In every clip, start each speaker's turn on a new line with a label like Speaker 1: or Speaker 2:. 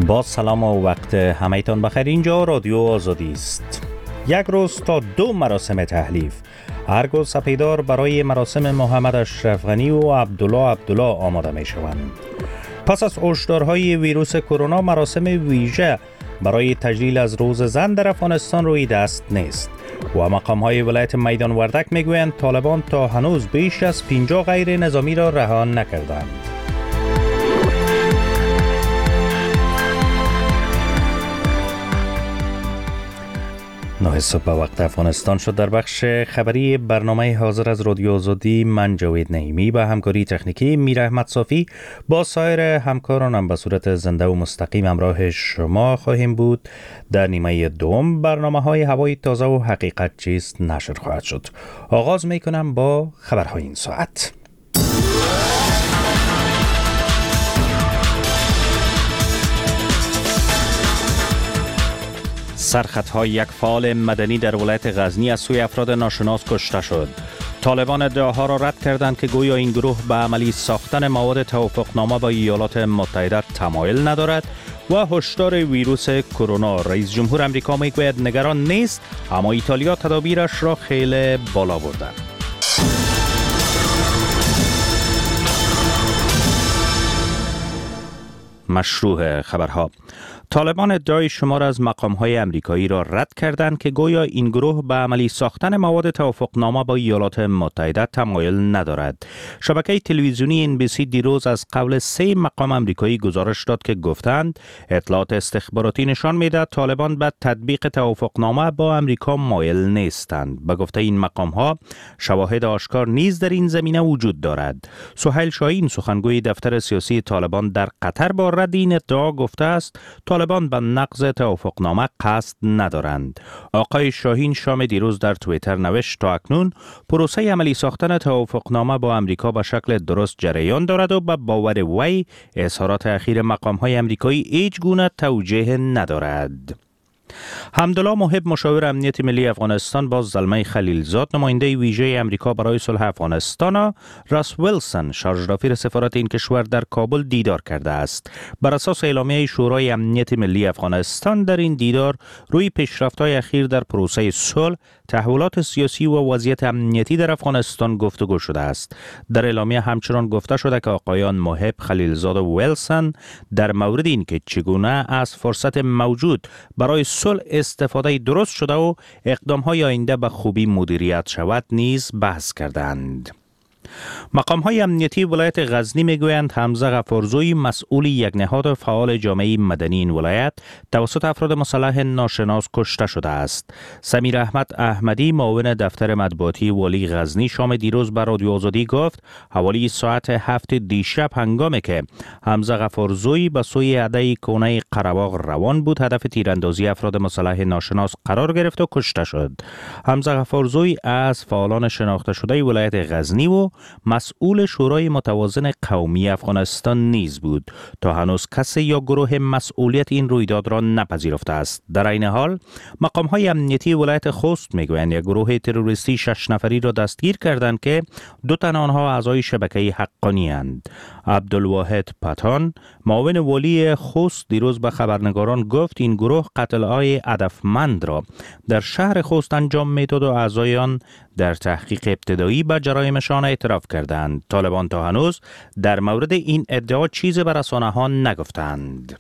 Speaker 1: با سلام و وقت همه‌تان بخیر. اینجا رادیو آزادی است. یک روز تا 2 مراسم تحلیف. هرگاه سپیدار برای مراسم محمد اشرف غنی و عبدالله آماده می شوند. پس از هشدارهای ویروس کرونا، مراسم ویژه برای تجلیل از روز زن در افغانستان روی دست نیست و مقام‌های ولایت میدان وردک میگویند طالبان تا هنوز بیش از 50 غیر نظامی را رها نکردند. 9 صبح به وقت افغانستان شد. در بخش خبری برنامه حاضر از رادیو آزادی، من جاوید نعیمی با همکاری تکنیکی میر احمد صافی با سایر همکارانم به صورت زنده و مستقیم همراه شما خواهیم بود. در نیمه دوم برنامه‌های هوای تازه و حقیقت چیست نشر خواهد شد. آغاز می‌کنم با خبرهای این ساعت. سرخطهای یک فعال مدنی در ولایت غزنی از سوی افراد ناشناس کشته شد. طالبان ادعاها را رد کردند که گویا این گروه به عملی ساختن مواد توافقنامه با ایالات متحده تمایل ندارد و هشدار ویروس کرونا. رئیس جمهور امریکا میگوید نگران نیست، اما ایتالیا تدابیرش را خیلی بالا برده. مشروع خبرها. طالبان ادعای شمار از مقام‌های امریکایی را رد کردند که گویا این گروه به عملی ساختن مواد توافقنامه با ایالات متحده تمایل ندارد. شبکه تلویزیونی NBC دیروز از قول 3 مقام امریکایی گزارش داد که گفتند اطلاعات استخباراتی نشان می‌دهد طالبان به تطبیق توافقنامه با امریکا مایل نیستند. به گفته این مقام‌ها شواهد آشکار نیز در این زمینه وجود دارد. سهیل شاهین سخنگوی دفتر سیاسی طالبان در قطر با رد این ادعا گفته است طالبان به نقض توافقنامه قصد ندارند. آقای شاهین شام دیروز در توییتر نوشت تا اکنون پروسه عملی ساختن توافقنامه با امریکا به شکل درست جریان دارد و به باور وی اظهارات اخیر مقام‌های امریکایی هیچ گونه توجیه ندارد. حمدالله محب مشاور امنیت ملی افغانستان با زلمه خلیلزاد نماینده ویژه امریکا برای صلح افغانستان راس ویلسون شارژ سفارت این کشور در کابل دیدار کرده است. بر اساس اعلامیه شورای امنیت ملی افغانستان در این دیدار روی پیشرفت‌های اخیر در پروسه صلح، تحولات سیاسی و وضعیت امنیتی در افغانستان گفتگو شده است. در اعلامیه همچنان گفته شده که آقایان محب، خلیلزاد و ویلسون در مورد این که چگونه از فرصت موجود برای صلح استفاده درست شده و اقدام‌های آینده به خوبی مدیریت شود نیز بحث کردند. مقام‌های امنیتی ولایت غزنی میگویند حمزه غفارزوی مسئول یک نهاد فعال جامعه مدنی این ولایت توسط افراد مسلح ناشناس کشته شده است. سمیر احمد احمدی معاون دفتر مطبوعاتی والی غزنی شام دیروز به رادیو آزادی گفت حوالی ساعت 7 دیشب هنگامی که حمزه غفارزوی به سوی اده کونه قره‌باغ روان بود هدف تیراندازی افراد مسلح ناشناس قرار گرفت و کشته شد. حمزه غفارزوی از فعالان شناخته شده ولایت غزنی و مسئول شورای متوازن قومی افغانستان نیز بود. تا هنوز کسی یا گروه مسئولیت این رویداد را نپذیرفته است. در این حال مقام‌های امنیتی ولایت خوست میگویند یک گروه تروریستی 6 نفری را دستگیر کردند که 2 تن آنها اعضای شبکه حقانی اند. عبدالواحد پتان معاون والی خوست دیروز به خبرنگاران گفت این گروه قتل‌های هدفمند را در شهر خوست انجام میداد و اعضای آن در تحقیق ابتدایی به جرایمشان اعتراف کردند. طالبان تا هنوز در مورد این ادعا چیزی به رسانه‌ها نگفتند.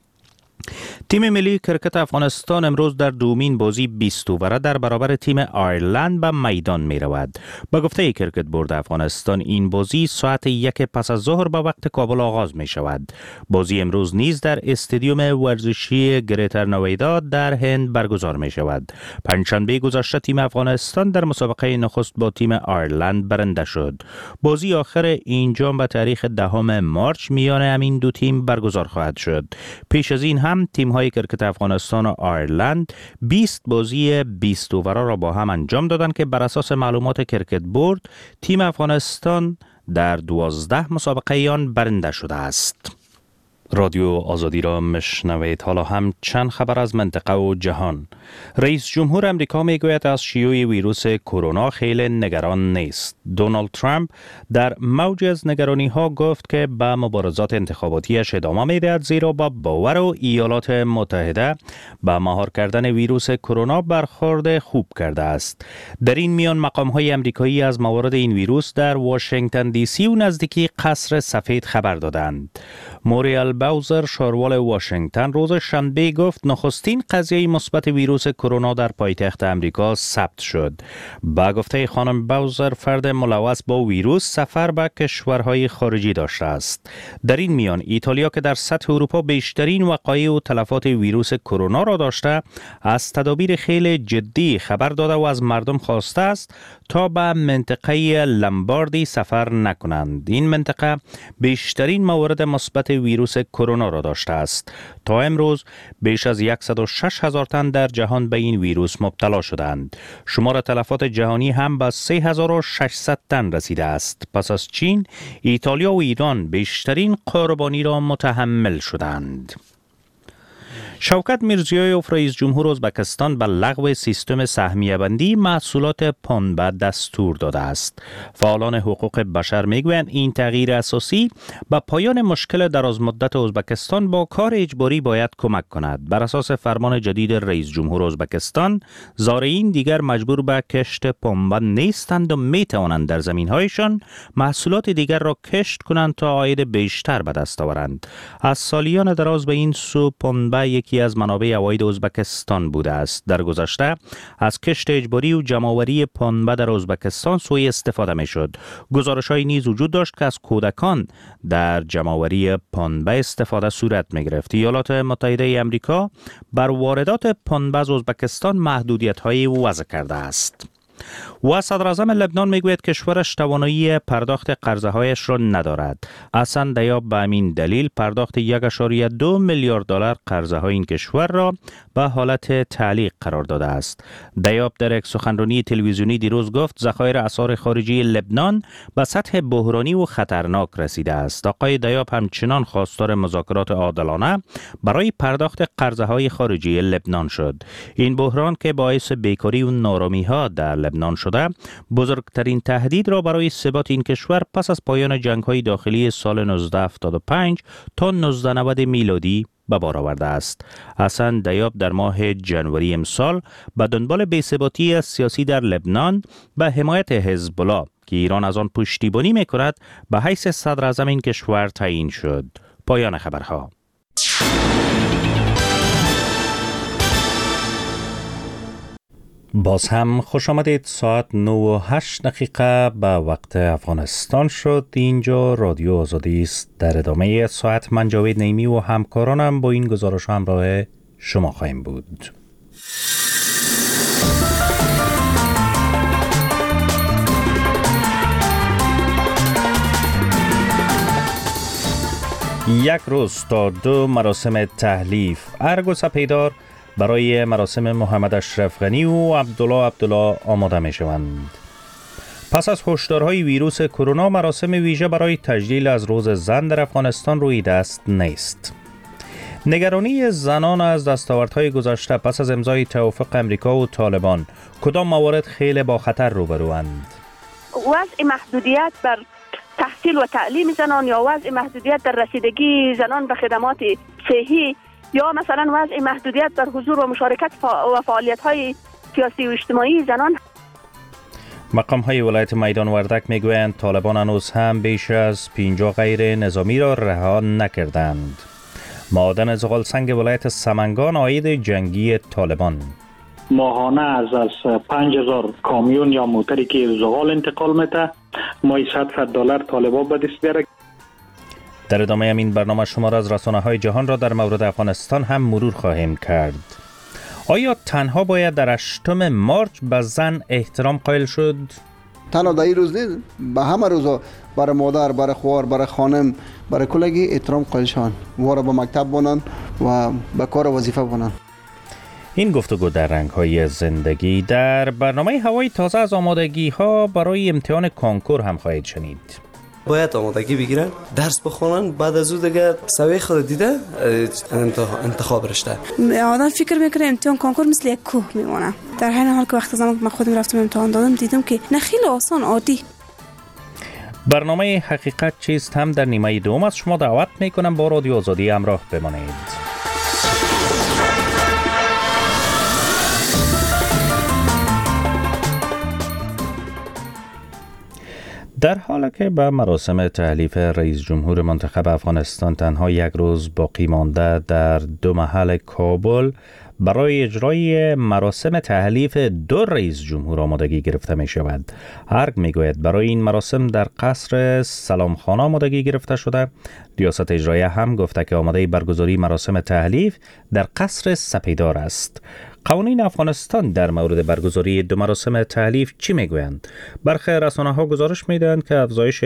Speaker 1: تیم ملی کرکت افغانستان امروز در دومین بازی 20 اووره در برابر تیم آیرلند به میدان می رود. به گفته کرکت بورد افغانستان این بازی ساعت 1 پس از ظهر به وقت کابل آغاز می شود. بازی امروز نیز در استادیوم ورزشی گریتر نویدا در هند برگزار می شود. پنجشنبه گذشته تیم افغانستان در مسابقه نخست با تیم آیرلند برنده شد. بازی آخر این جام به تاریخ 10 مارچ میان همین دو تیم برگزار خواهد شد. پیش از این هم تیم‌های کرکت افغانستان و آیرلند 20 بازی 20 اووره را با هم انجام دادند که بر اساس معلومات کرکت بورد تیم افغانستان در 12 مسابقه آن برنده شده است. رادیو آزادی را مشنوید. حالا هم چند خبر از منطقه و جهان. رئیس جمهور امریکا میگوید از شیوع ویروس کرونا خیلی نگران نیست. دونالد ترامپ در موج از نگرانی ها گفت که به مبارزات انتخاباتیش ادامه میدهد، زیرا با باور و ایالات متحده به مهار کردن ویروس کرونا برخورد خوب کرده است. در این میان مقام های امریکایی از موارد این ویروس در واشنگتن دی سی و نزدیکی قصر سفید خبر دادند. موریل باوزر، شاروال واشنگتن، روز شنبه گفت نخستین قضیه مثبت ویروس کرونا در پایتخت امریکا ثبت شد. با گفته خانم باوزر، فرد ملوث با ویروس سفر به کشورهای خارجی داشته است. در این میان ایتالیا که در سطح اروپا بیشترین وقایع و تلفات ویروس کرونا را داشته، از تدابیر خیلی جدی خبر داده و از مردم خواسته است تا به منطقه لمباردی سفر نکنند. این منطقه بیشترین موارد مثبت ویروس کرونا را داشته است. تا امروز بیش از 106,000 تن در جهان به این ویروس مبتلا شدند. شمار تلفات جهانی هم به 3,600 تن رسیده است. پس از چین، ایتالیا و ایران بیشترین قربانی را متحمل شدند. شوکت میرزیویف، رئیس جمهور ازبکستان، به لغو سیستم سهمیه بندی محصولات پنبه دستور داده است. فعالان حقوق بشر میگویند این تغییر اساسی به پایان مشکل درازمدت ازبکستان با کار اجباری باید کمک کند. بر اساس فرمان جدید رئیس جمهور ازبکستان، زارعین دیگر مجبور به کشت پنبه نیستند و می توانند در زمین‌هایشان محصولات دیگر را کشت کنند تا عاید بیشتر به دست آورند. از سالیان دراز به این سو پنبه یکی از منابع عواید ازبکستان بوده است. در گذشته از کشت اجباری و جمع‌آوری پنبه در ازبکستان سوء استفاده می‌شد. گزارش‌هایی نیز وجود داشت که از کودکان در جمع‌آوری پنبه استفاده صورت می‌گرفت. ایالات متحده آمریکا بر واردات پنبه از ازبکستان محدودیت‌هایی وضع کرده است. و صدر اعظم لبنان میگوید کشورش توانایی پرداخت قرضه‌هایش را ندارد. حسن دیاب به همین دلیل پرداخت 1.2 میلیارد دلار قرضه‌های این کشور را به حالت تعلیق قرار داده است. دیاب در یک سخنرانی تلویزیونی دیروز گفت ذخایر اسعار خارجی لبنان به سطح بحرانی و خطرناک رسیده است. آقای دیاب همچنان خواستار مذاکرات عادلانه برای پرداخت قرضه‌های خارجی لبنان شد. این بحران که باعث بیکاری و نارامی‌ها در لبنان شده، بزرگترین تهدید را برای ثبات این کشور پس از پایان جنگ‌های داخلی سال 1975 تا 1990 میلادی به بار آورده است. حسن دیاب در ماه ژانویه امسال به دنبال بی‌ثباتی سیاسی در لبنان به حمایت حزب الله که ایران از آن پشتیبانی می‌کند به حیث صدر اعظم این کشور تعیین شد. پایان خبرها. باز هم خوش آمدید. ساعت 9:08 به وقت افغانستان شد. اینجا رادیو آزادی است. در ادامه ساعت من جاوید نیمی و همکارانم با این گزارش همراه شما خواهیم بود. یک روز تا 2 مراسم تحلیف. ارگ و سپیدار برای مراسم محمد اشرف غنی و عبدالله آماده می شوند. پس از هشدارهای ویروس کرونا، مراسم ویژه برای تجلیل از روز زن در افغانستان روی دست نیست. نگرانی زنان از دستاوردهای گذشته پس از امضای توافق امریکا و طالبان، کدام موارد خیلی با خطر روبروند؟
Speaker 2: وضع محدودیت بر تحصیل و تعلیم زنان یا وضع محدودیت در رسیدگی زنان به خدمات صحی یا مثلا وضع محدودیت در حضور و مشارکت و فعالیت‌های سیاسی و اجتماعی زنان.
Speaker 1: مقام‌های ولایت میدان وردک میگویند طالبان هنوز هم بیش از 50 غیر نظامی را رها نکردند. معادن زغال سنگ ولایت سمنگان عاید جنگی طالبان.
Speaker 3: ماهانه از 5,000 کامیون یا موتری که زغال انتقال میده، ماهی $100 طالبان به دست بیاره.
Speaker 1: در ادامه این برنامه شمار از رسانه‌های جهان را در مورد افغانستان هم مرور خواهیم کرد. آیا تنها باید در 8 مارچ به زن احترام قائل شد؟
Speaker 4: تنها در این روز نیست، به همه روزا برای مادر، برای خوار، برای خانم، برای کلگی احترام قائل شوند. وارا به مکتب بانند و به کار وظیفه بانند.
Speaker 1: این گفتگو در رنگ‌های زندگی. در برنامه هوای تازه از آمادگی‌ها برای امتحان کنکور هم خواهید شنید.
Speaker 5: باید آمادگی بگیرن، درس بخونن، بعد از اون دیگه سوی خود دیده انتخاب رشته.
Speaker 6: آدم فکر میکنه امتحان کنکور مثل یک کوه میمونه، در حین حال که وقتی زمان من خودم رفتم امتحان دادم دیدم که نه خیلی آسان عادی.
Speaker 1: برنامه حقیقت چیست هم در نیمه دوم از شما دعوت میکنم با رادیو آزادی همراه بمانید. در حالی که به مراسم تحلیف رئیس جمهور منتخب افغانستان تنها یک روز باقی مانده، در دو محل کابل برای اجرای مراسم تحلیف دو رئیس جمهور آمادگی گرفته می شود. ارگ می گوید برای این مراسم در قصر سلامخانه آمادگی گرفته شده. ریاست اجراییه هم گفته که آماده برگزاری مراسم تحلیف در قصر سپیدار است. قوانین افغانستان در مورد برگزاری دو مراسم تحلیف چی میگویند؟ برخی رسانه‌ها گزارش میدهند که افزایش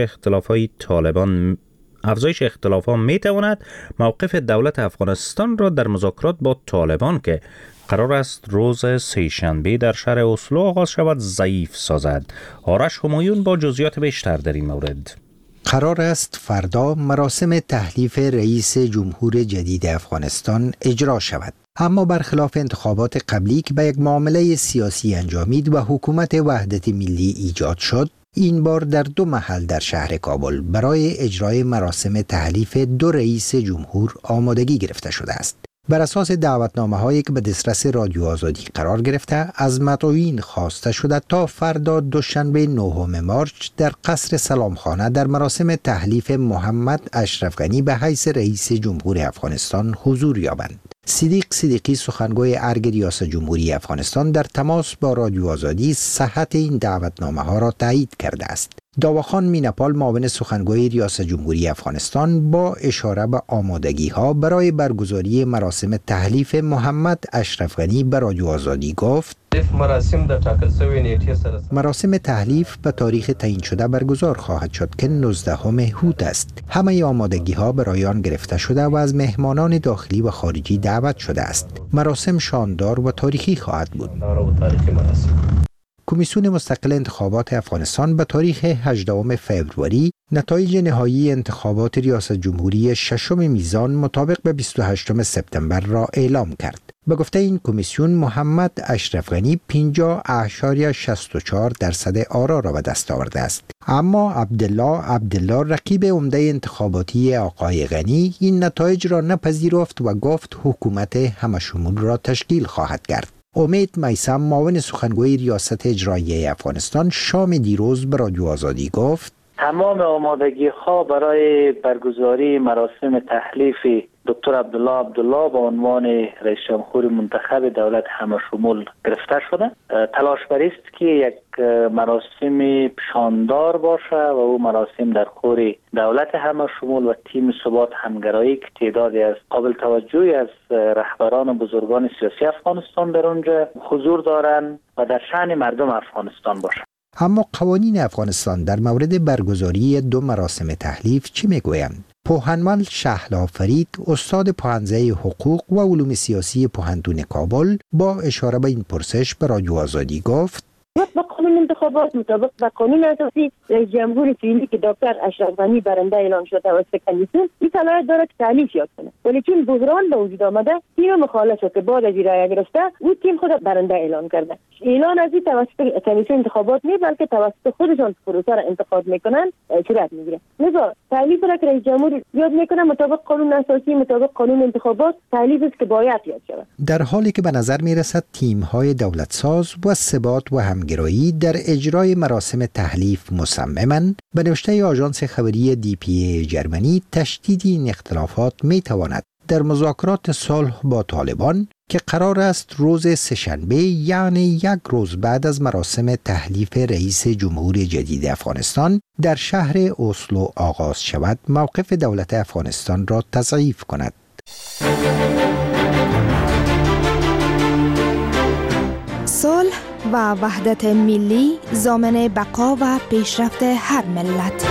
Speaker 1: اختلافات میتواند موقف دولت افغانستان را در مذاکرات با طالبان که قرار است روز سه‌شنبه در شهر اسلو آغاز شود ضعیف سازد. آرش همایون با جزئیات بیشتر در این مورد.
Speaker 7: قرار است فردا مراسم تحلیف رئیس جمهور جدید افغانستان اجرا شود. اما برخلاف انتخابات قبلی که به یک معامله سیاسی انجامید و حکومت وحدت ملی ایجاد شد، این بار در دو محل در شهر کابل برای اجرای مراسم تحلیف دو رئیس جمهور آمادگی گرفته شده است. بر اساس دعوتنامه هایی که به دسترس رادیو آزادی قرار گرفته، از مدعوین خواسته شده تا فردا دوشنبه 9 مارس در قصر سلامخانه در مراسم تحلیف محمد اشرف غنی به حیث رئیس جمهور افغانستان حضور یابند. صدیق صدیقی سخنگوی ارگ ریاست جمهوری افغانستان در تماس با رادیو آزادی صحت این دعوتنامه ها را تایید کرده است. داواخان مینپال معاون سخنگوی ریاست جمهوری افغانستان با اشاره به آمادگی ها برای برگزاری مراسم تحلیف محمد اشرف غنی به رادیو آزادی گفت: مراسم تحلیف به تاریخ تعیین شده برگزار خواهد شد که 19 هوت است. همه آمادگی ها برای آن گرفته شده و از مهمانان داخلی و خارجی دعوت شده است. مراسم شاندار و تاریخی خواهد بود. کمیسیون مستقل انتخابات افغانستان به تاریخ 18 فوریه نتایج نهایی انتخابات ریاست جمهوری ششم میزان مطابق به 28 سپتامبر را اعلام کرد. به گفته این کمیسیون، محمد اشرف غنی 50.64% آرا را به دست آورده است. اما عبدالله رقیب عمده انتخاباتی آقای غنی این نتایج را نپذیرفت و گفت حکومت همشمول را تشکیل خواهد کرد. امید میثم معاون سخنگوی ریاست اجراییه افغانستان شام دیروز به رادیو آزادی گفت:
Speaker 3: تمام آمادگی ها برای برگزاری مراسم تحلیف دکتر عبدالله به عنوان رئیس جمهور منتخب دولت همشمول گرفته شده. تلاش بر است که یک مراسم شاندار باشه و او مراسم در خور دولت همشمول و تیم ثبات همگرایی که تعدادی از قابل توجهی از رهبران بزرگان سیاسی افغانستان در اونجا حضور دارند و در شأن مردم افغانستان باشه.
Speaker 7: اما قوانین افغانستان در مورد برگزاری دو مراسم تحلیف چی میگویند؟ پوهنمل شهلا فرید، استاد پوهنځی حقوق و علوم سیاسی پوهنتون کابل، با اشاره به این پرسش به رادیو آزادی گفت:
Speaker 8: با قانون انتخابات مطابق با قانون اساسی رئیس جمهور فعلی که دکتر اشرف غنی برنده اعلان شده توسط کمیسیون این صلاحیت دارد که تحلیف یاد کنه، ولی چون بحران به وجود آمده تیم مخالف که بعد از رأی گرفته او تیم خود برنده اعلان کرده. اعلان از این توسط کمیسیون انتخابات نیست بلکه توسط خودشان پروسه را انتخاب میکنن صورت میگیره. لذا تحلیف را که رئیس جمهور یاد میکنه مطابق قانون اساسی مطابق قانون انتخابات تحلیف است که باید یاد شود.
Speaker 7: در حالی که به نظر میرسد تیم‌های دولتساز و ثبات و همگرایی در اجرای مراسم تحلیف مصممند، به نوشته آژانس خبری DPA جرمنی تشدید این اختلافات میتواند در مذاکرات صلح با طالبان که قرار است روز سه‌شنبه یعنی یک روز بعد از مراسم تحلیف رئیس جمهور جدید افغانستان در شهر اسلو آغاز شود، موقف دولت افغانستان را تضعیف کند.
Speaker 9: صلح و وحدت ملی ضامن بقا و پیشرفت هر ملت.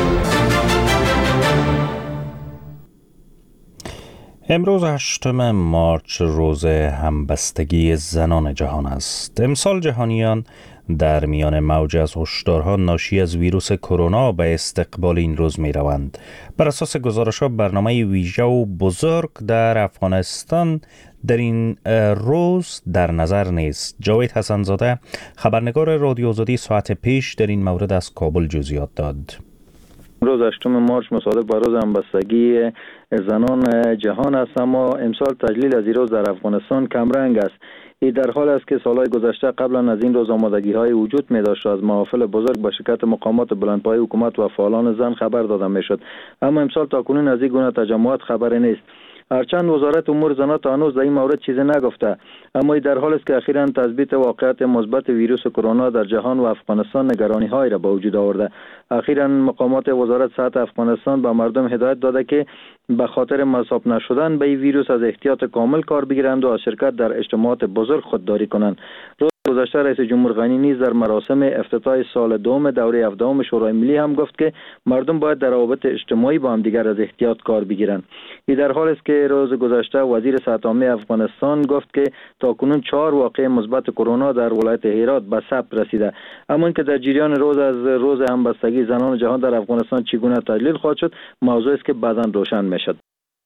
Speaker 1: امروز 8 مارس روز همبستگی زنان جهان است. امسال جهانیان در میان موج از هشدارها ناشی از ویروس کرونا به استقبال این روز می روند. بر اساس گزارش‌ها برنامه ویژه و بزرگ در افغانستان در این روز در نظر نیست. جاوید حسن‌زاده خبرنگار رادیو آزادی ساعت پیش در این مورد از کابل جزئیات داد.
Speaker 10: روز 8 مارس مصادف با روز همبستگی زنان جهان است، اما امسال تجلیل از این روز در افغانستان کمرنگ است. این در حال است که سالهای گذشته قبلا از این روز آمادگی‌های وجود می‌داشت و از محافل بزرگ به شرکت مقامات بلندپایه حکومت و فعالان زن خبر داده می‌شد، اما امسال تاکنون از این گونه تجمعات خبری نیست. هرچند وزارت امور زنان تا هنوز در این مورد چیزی نگفته، اما در حال است که اخیراً تثبیت واقعیت مثبت ویروس کرونا در جهان و افغانستان نگرانی‌هایی را به وجود آورده. اخیراً مقامات وزارت صحت افغانستان به مردم هدایت داده که به خاطر مصاب نشدن به این ویروس از احتیاط کامل کار بگیرند و از شرکت در اجتماعات بزرگ خودداری کنند. گذشته رئیس جمهور غنی نیز در مراسم افتتاح سال دوم دوره 17 شورای ملی هم گفت که مردم باید در روابط اجتماعی با هم دیگر از احتیاط کار بگیرند. این در حال است که روز گذشته وزیر صحت عامه افغانستان گفت که تاکنون 4 واقعه مثبت کرونا در ولایت هرات به ثبت رسیده. اما اینکه در جریان روز همبستگی زنان جهان در افغانستان چگونه تجلیل خواهد شد موضوعی است که بعداً روشن می‌شود.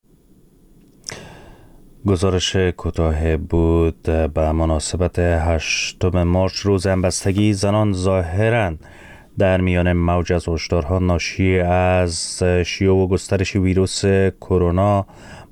Speaker 1: گزارش کوتاه بود به مناسبت 8 مارس روز همبستگی زنان. ظاهراً در میان موج از هشدارها ناشی از شیوع و گسترش ویروس کرونا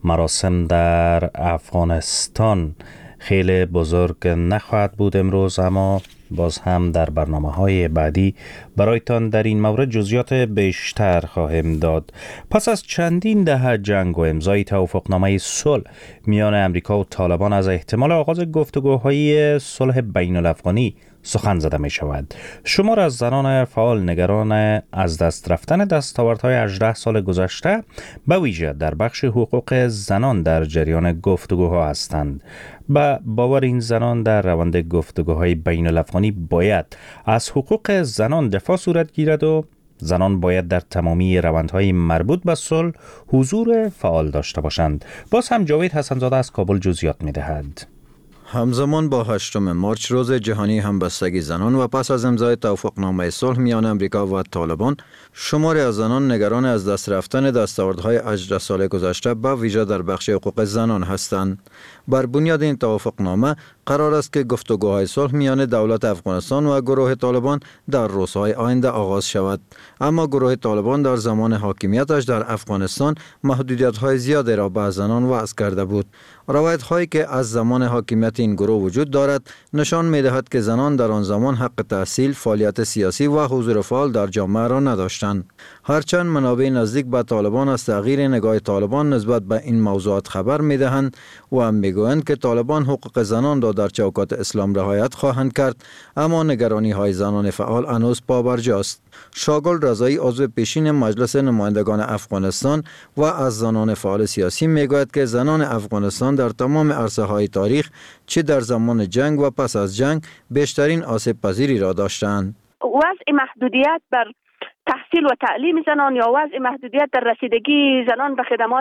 Speaker 1: مراسم در افغانستان خیلی بزرگ نخواهد بود امروز، اما باز هم در برنامه‌های بعدی برایتان در این مورد جزئیات بیشتر خواهیم داد. پس از چندین دهه جنگ و امضای توافقنامه صلح میان امریکا و طالبان از احتمال آغاز گفتگوهای صلح بین الافغانی سخن زده می شود. شمار از زنان فعال نگران از دست رفتن دستاوردهای 18 سال گذشته به ویژه در بخش حقوق زنان در جریان گفتگوها هستند. با باور این زنان در روند گفتگوهای بین الافغانی باید از حقوق زنان دفاع صورت گیرد و زنان باید در تمامی روندهای مربوط به صلح حضور فعال داشته باشند. باز هم جاوید حسن‌زاده از کابل جزئیات می دهد.
Speaker 11: همزمان با 8 مارس روز جهانی همبستگی زنان و پس از امضای توافقنامه صلح میان امریکا و طالبان، شماری از زنان نگران از دست رفتن دستاوردهای 18 سال گذشته به ویژه در بخش حقوق زنان هستند. بر بنیاد این توافقنامه قرار است که گفتگوهای صلح میان دولت افغانستان و گروه طالبان در روزهای آینده آغاز شود، اما گروه طالبان در زمان حاکمیتش در افغانستان محدودیت‌های زیادی را به زنان وضع کرده بود. روایت‌هایی که از زمان حاکمیت این گروه وجود دارد نشان می‌دهد که زنان در آن زمان حق تحصیل، فعالیت سیاسی و حضور فعال در جامعه را نداشتند. هرچند منابع نزدیک به طالبان از تغییر نگاه طالبان نسبت به این موضوعات خبر می‌دهند و می‌گویند که طالبان حقوق زنان را در چوکات اسلام رعایت خواهند کرد، اما نگرانی‌های زنان فعال هنوز پابرجاست. شاگل رضایی عضو پیشین مجلس نمایندگان افغانستان و از زنان فعال سیاسی میگوید که زنان افغانستان در تمام عرصه‌های تاریخ چه در زمان جنگ و پس از جنگ بیشترین آسیب پذیری را داشتند.
Speaker 2: وضع محدودیت بر تحصیل و تعلیم زنان یا وضع محدودیت در رسیدگی زنان به خدمات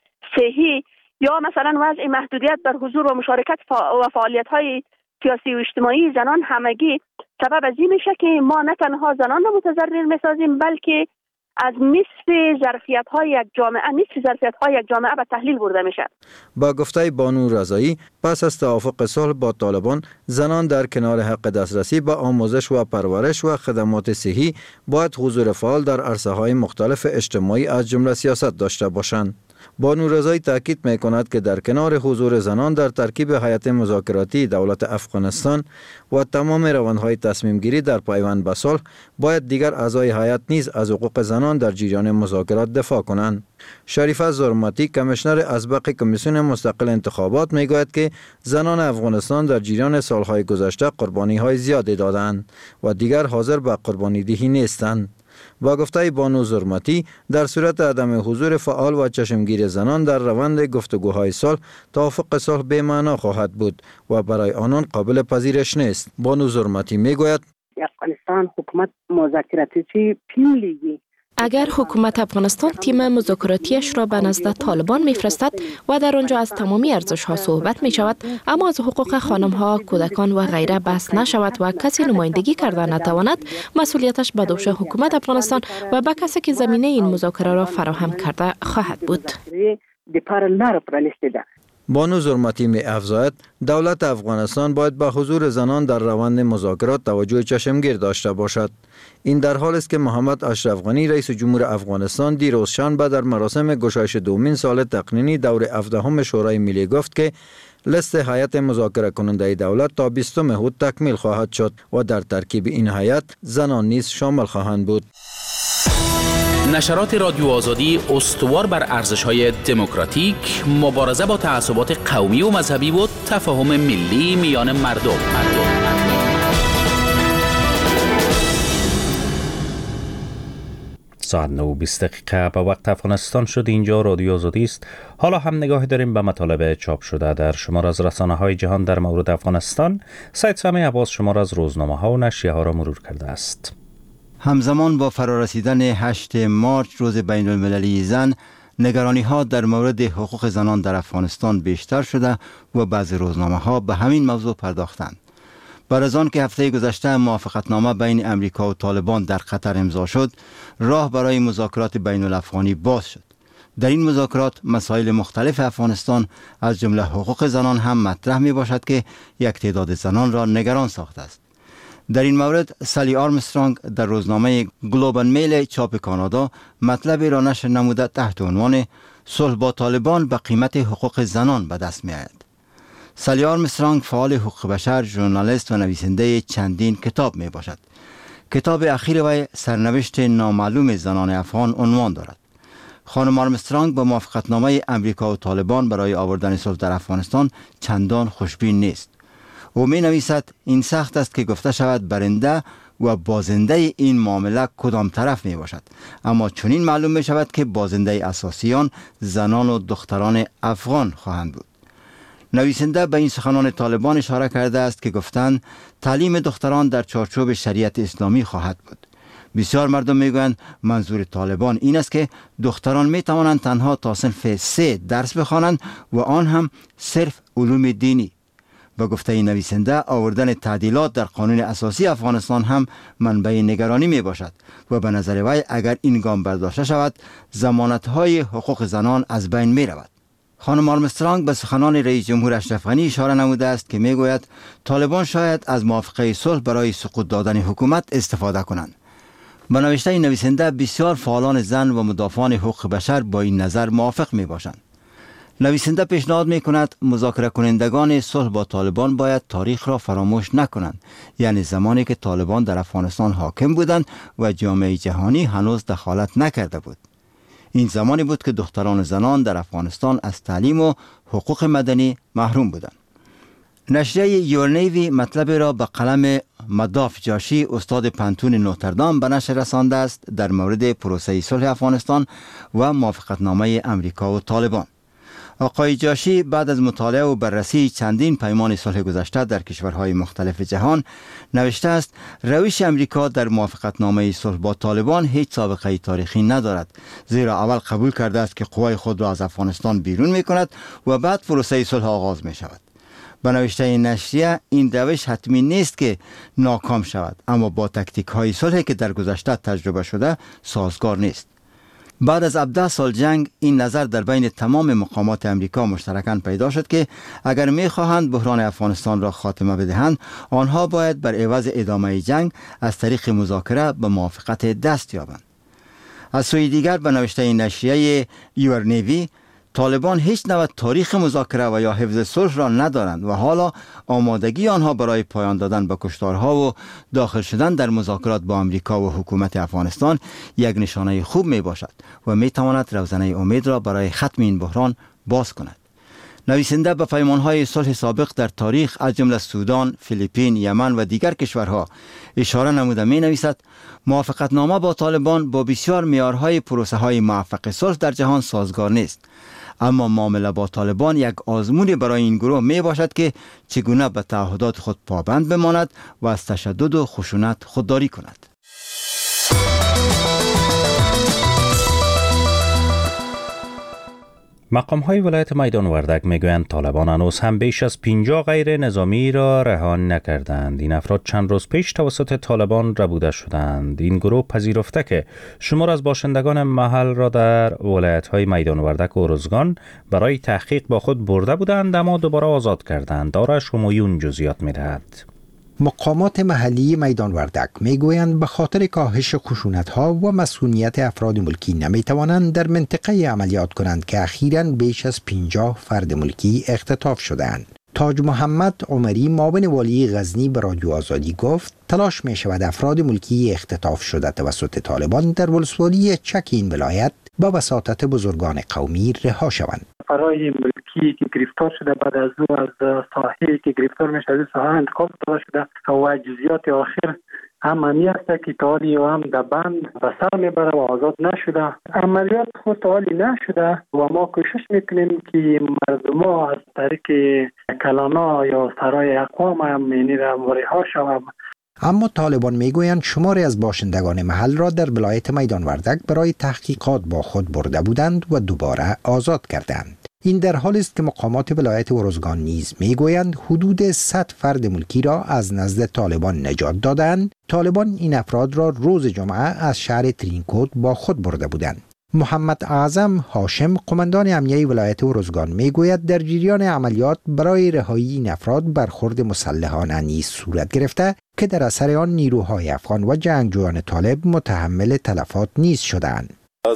Speaker 2: صحی یا مثلا وضع محدودیت در حضور و مشارکت و فعالیت‌های سیاسی و اجتماعی زنان همگی سبب از این میشه که ما نه تنها زنان را متضرر میسازیم بلکه از نصف ظرفیت‌های یک جامعه به تحلیل برده میشه.
Speaker 11: با گفته بانو رضایی، پس از توافق صلح با طالبان، زنان در کنار حق دسترسی به آموزش و پرورش و خدمات صحی باید حضور فعال در عرصه‌های مختلف اجتماعی از جمله سیاست داشته باشند. بانو رضایی تاکید می‌کند که در کنار حضور زنان در ترکیب هیئت مذاکراتی دولت افغانستان و تمام روندهای تصمیم گیری در پیوند به صلح، باید دیگر اعضای هیئت نیز از حقوق زنان در جریان مذاکرات دفاع کنند. شریفه زرمتی، کمیشنر اسبق کمیسیون مستقل انتخابات، میگوید که زنان افغانستان در جریان سالهای گذشته قربانی‌های زیادی دادند و دیگر حاضر به قربانی دهی نیستند. با گفته بانو زرمتی، در صورت عدم حضور فعال و چشمگیر زنان در روند گفتگوهای صلح، توافق صلح بی معنا خواهد بود و برای آنان قابل پذیرش نیست. بانو زرمتی میگوید
Speaker 12: افغانستان حکومت مذاکراتی پیولیگی اگر حکومت افغانستان تیم مذاکراتیش را به نزد طالبان میفرستد و در آنجا از تمامی ارزش‌ها صحبت می شود، اما از حقوق خانم‌ها، کودکان و غیره بحث نشود و کسی نمایندگی کرده نتواند، مسئولیتش به دوش حکومت افغانستان و به کسی که زمینه این مذاکره را فراهم کرده خواهد بود.
Speaker 11: بانو زرمتی می افزاید دولت افغانستان باید به حضور زنان در روند مذاکرات توجه چشمگیر داشته باشد. این در حال است که محمد اشرف غنی رئیس جمهور افغانستان دیروز شنبه در مراسم گشایش دومین سال تقنینی دور 17 شورای ملی گفت که لیست هیئت مذاکره کننده دولت تا 20 هود تکمیل خواهد شد و در ترکیب این هیئت زنان نیز شامل خواهند بود.
Speaker 13: نشرات رادیو آزادی استوار بر ارزش‌های دموکراتیک، مبارزه با تعصبات قومی و مذهبی و تفاهم ملی میان مردم.
Speaker 1: ساعت 9:20 به وقت افغانستان شد. اینجا رادیو آزادی است. حالا هم نگاهی داریم به مطالب چاپ شده در شمار از رسانه‌های جهان در مورد افغانستان. سید سامی عباس شمار از روزنامه‌ها و نشریه‌ها را مرور کرده است.
Speaker 14: همزمان با فرارسیدن 8 مارچ روز بین المللی زن، نگرانی‌ها در مورد حقوق زنان در افغانستان بیشتر شده و بعضی روزنامه‌ها به همین موضوع پرداختند. بعد از آن که هفته گذشته موافقتنامه بین امریکا و طالبان در قطر امضا شد، راه برای مذاکرات بین الافغانی باز شد. در این مذاکرات مسائل مختلف افغانستان از جمله حقوق زنان هم مطرح می باشد که یک تعداد زنان را نگران ساخته است. در این مورد سالی آرمسترانگ در روزنامه گلوبال میل چاپ کانادا مطلبی را نشر نموده تحت عنوان صلح با طالبان به قیمت حقوق زنان به دست می آید. سالی آرمسترانگ فعال حقوق بشر، ژورنالیست و نویسنده چندین کتاب می باشد. کتاب اخیر وی سرنوشت نامعلوم زنان افغان عنوان دارد. خانم آرمسترانگ با موافقتنامه امریکا و طالبان برای آوردن صلح در افغانستان چندان خوشبین نیست. او می نویسد این سخت است که گفته شود برنده و بازنده این معامله کدام طرف می باشد، اما چنین معلوم می شود که بازنده اساسیان زنان و دختران افغان خواهند بود. نویسنده به این سخنان طالبان اشاره کرده است که گفتند تعلیم دختران در چارچوب شریعت اسلامی خواهد بود. بسیار مردم میگویند منظور طالبان این است که دختران می توانند تنها تا صنف 3 درس بخوانند و آن هم صرف علوم دینی. و گفته این نویسنده آوردن تعدیلات در قانون اساسی افغانستان هم منبع نگرانی می باشد و به نظر وی اگر این گام برداشته شود ضمانت‌های حقوق زنان از بین می رود. خانم آرمسترانگ به سخنان رئیس جمهور اشرف غنی اشاره نموده است که می گوید طالبان شاید از موافقه صلح برای سقوط دادن حکومت استفاده کنند. با نوشته این نویسنده بسیار فعالان زن و مدافعان حقوق بشر با این نظر موافق می باشند. نویسنده پیشنهاد می کند مذاکره کنندگان صلح با طالبان باید تاریخ را فراموش نکنند، یعنی زمانی که طالبان در افغانستان حاکم بودند و جامعه جهانی هنوز دخالت نکرده بود. این زمانی بود که دختران و زنان در افغانستان از تعلیم و حقوق مدنی محروم بودند. نشریه یور نیوی مطلب را به قلم مداف جاشی استاد پنتون نوتردام به نشر رسانده است در مورد پروسه صلح افغانستان و موافقتنامه امریکا و طالبان. آقای جاشی بعد از مطالعه و بررسی چندین پیمان صلح گذشته در کشورهای مختلف جهان نوشته است روش امریکا در موافقتنامه صلح با طالبان هیچ سابقه تاریخی ندارد، زیرا اول قبول کرده است که قوای خود را از افغانستان بیرون می کند و بعد پروسه صلح آغاز می شود. به نوشته این نشریه این روش حتمی نیست که ناکام شود، اما با تکتیک های صلح که در گذشته تجربه شده سازگار نیست. بعد از 17 سال جنگ این نظر در بین تمام مقامات امریکا مشترکاً پیدا شد که اگر می‌خواهند بحران افغانستان را خاتمه بدهند، آنها باید بر عوض ادامه جنگ از طریق مذاکره به موافقت دست یابند. از سوی دیگر به نوشته این نشریه یور نیوی طالبان هیچ نوع تاریخ مذاکره و یا حفظ صلح را ندارند و حالا آمادگی آنها برای پایان دادن به کشتارها و داخل شدن در مذاکرات با امریکا و حکومت افغانستان یک نشانه خوب می باشد و می تواند روزنه امید را برای ختم این بحران باز کند. نویسنده به پیمانهای صلح سابق در تاریخ از جمله سودان، فیلیپین، یمن و دیگر کشورها اشاره نموده می نویسد موافقتنامه با طالبان با بسیار معیارهای پروسه های موفق صلح در جهان سازگار نیست، اما معامله با طالبان یک آزمونی برای این گروه می باشد که چگونه به تعهدات خود پابند بماند و از تشدد و خشونت خودداری کند.
Speaker 1: مقام‌های ولایت میدان وردک میگویند طالبان هنوز هم بیش از 50 غیر نظامی را رها نکردند. این افراد چند روز پیش توسط طالبان ربوده شدند. این گروه پذیرفته که شمار از باشندگان محل را در ولایت‌های میدان وردک و ارزگان برای تحقیق با خود برده بودند اما دوباره آزاد کردند. آرش همایون جزئیات می‌دهد.
Speaker 7: مقامات محلی میدان وردک میگویند به خاطر کاهش خشونت‌ها و مسئولیت افراد ملکی نمیتوانند در منطقه عملیات کنند که اخیراً بیش از 50 فرد ملکی اختطاف شدند. تاج محمد عمری معاون والی غزنی به رادیو آزادی گفت تلاش می شود افراد ملکی اختطاف شده توسط طالبان در ولسوالی چک این ولایت با وساطت بزرگان قومی رها شوند.
Speaker 15: فرای ملکی که گرفتار شده بعد از او از ساحه که گرفتار می شده ساحه انتقال داده شده و جزئیات آخر هم همی است که تالی و هم در بند به سر میبره و آزاد نشده. عملیات خود تالی نشده و ما کوشش میکنیم که مردم ها از طریق کلانا یا سرای اقوام هم رها شوند.
Speaker 7: اما طالبان میگویند شماری از باشندگان محل را در ولایت میدان وردک برای تحقیقات با خود برده بودند و دوباره آزاد کردند. این در حالی است که مقامات ولایت ارزگان نیز میگویند حدود 100 فرد ملکی را از نزد طالبان نجات دادند. طالبان این افراد را روز جمعه از شهر ترینکوت با خود برده بودند. محمد اعظم هاشم قماندان امنیه ولایت ارزگان میگوید در جریان عملیات برای رهایی این افراد برخورد مسلحانه نیز صورت گرفته که در اثر آن نیروهای افغان و جنگجویان طالب متحمل تلفات نیز شدند.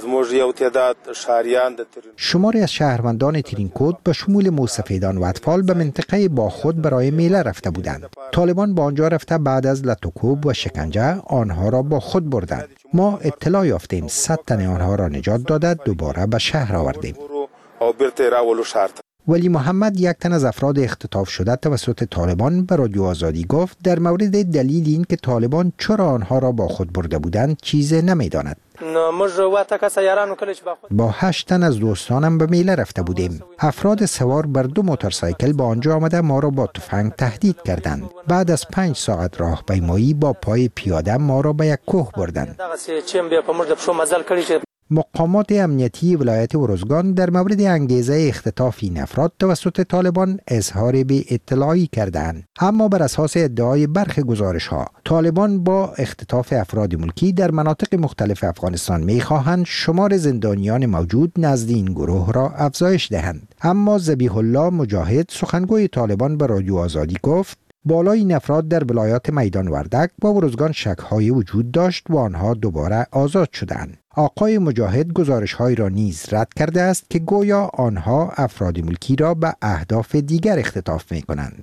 Speaker 7: شماری از شهروندان ترینکوت به شمول موسفیدان و اطفال به منطقه با خود برای میله رفته بودند. طالبان با آنجا رفته بعد از لطوکوب و شکنجه آنها را با خود بردند. ما اطلاع یافتیم 100 تن آنها را نجات داده دوباره به شهر آوردیم. ولی محمد یک تن از افراد اختطاف شده توسط طالبان به رادیو آزادی گفت در مورد دلیل این که طالبان چرا آنها را با خود برده بودند چیز نمیداند. با 8 تن از دوستانم به میله رفته بودیم. افراد سوار بر 2 موتورسایکل با آنجا آمده ما را با تفنگ تهدید کردند. بعد از 5 ساعت راهپیمایی با پای پیاده ما را به یک کوه بردند. مقامات امنیتی ولایت ارزگان در مورد انگیزه اختطاف این افراد توسط طالبان اظهار بی اطلاعی کردند. اما بر اساس ادعای برخی گزارش‌ها طالبان با اختطاف افراد ملکی در مناطق مختلف افغانستان می‌خواهند شمار زندانیان موجود نزد این گروه را افزایش دهند. اما ذبیح الله مجاهد سخنگوی طالبان به رادیو آزادی گفت بالای این افراد در ولایات میدان وردک و ارزگان شک‌های وجود داشت و آنها دوباره آزاد شدند. آقای مجاهد گزارش‌هایی را نیز رد کرده است که گویا آنها افراد ملکی را به اهداف دیگر اختطاف می‌کنند.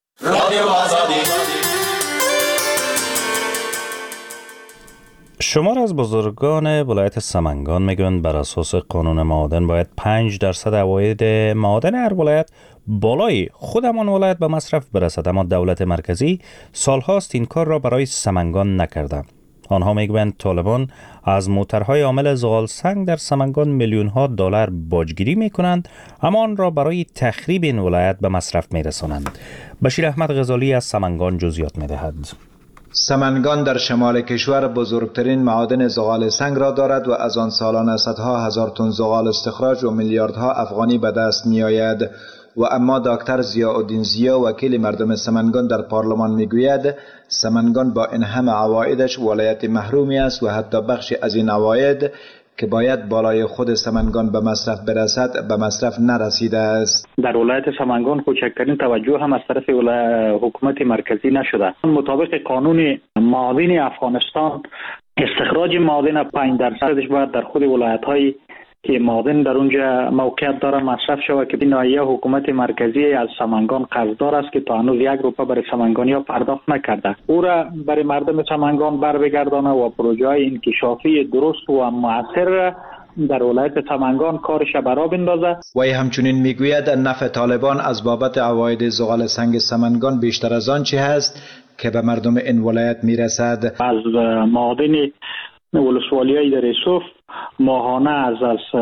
Speaker 1: شمار از بزرگان ولایت سمنگان میگویند بر اساس قانون معادن باید 5% عواید معادن هر ولایت بالای خود همان ولایت به مصرف برسد، اما دولت مرکزی سالهاست این کار را برای سمنگان نکرده. آنها میگویند طالبان از موترهای عامل زغال سنگ در سمنگان میلیون‌ها دلار باجگیری میکنند اما آن را برای تخریب این ولایت به مصرف میرسانند. بشیر احمد غزالی از سمنگان جزئیات میدهد.
Speaker 16: سمنگان در شمال کشور بزرگترین معادن زغال سنگ را دارد و از آن سالانه صدها هزار تن زغال استخراج و میلیاردها افغانی به دست می آید. و اما دکتر ضیاءالدین ضیا وکیل مردم سمنگان در پارلمان میگوید سمنگان با این همه عوایدش ولایت محرومی است و حتی بخشی از این عواید که باید بالای خود سمنگان به مصرف برسد به مصرف نرسیده است.
Speaker 3: در ولایت سمنگان کوچکترین توجه هم از طرف حکومت مرکزی نشده. مطابق قانون معادن افغانستان استخراج معادن 5% باید در خود ولایت‌های که معادن در اونجا موقعیت داره مصرف شود که ناحیه حکومت مرکزی از سمنگان قرضدار است که تا هنوز 1 روپیه برای سمنگانی‌ها پرداخت نکرده. او را برای مردم سمنگان بربگردانه و پروژه‌های انکشافی درست و مؤثر در ولایت سمنگان کارش برا بندازه.
Speaker 16: وی همچنین میگوید نفع طالبان از بابت عواید زغال سنگ سمنگان بیشتر از آن چه هست که به مردم این ولایت میرسد.
Speaker 3: از معادن ولسوالی‌های در یوسف ماهانه از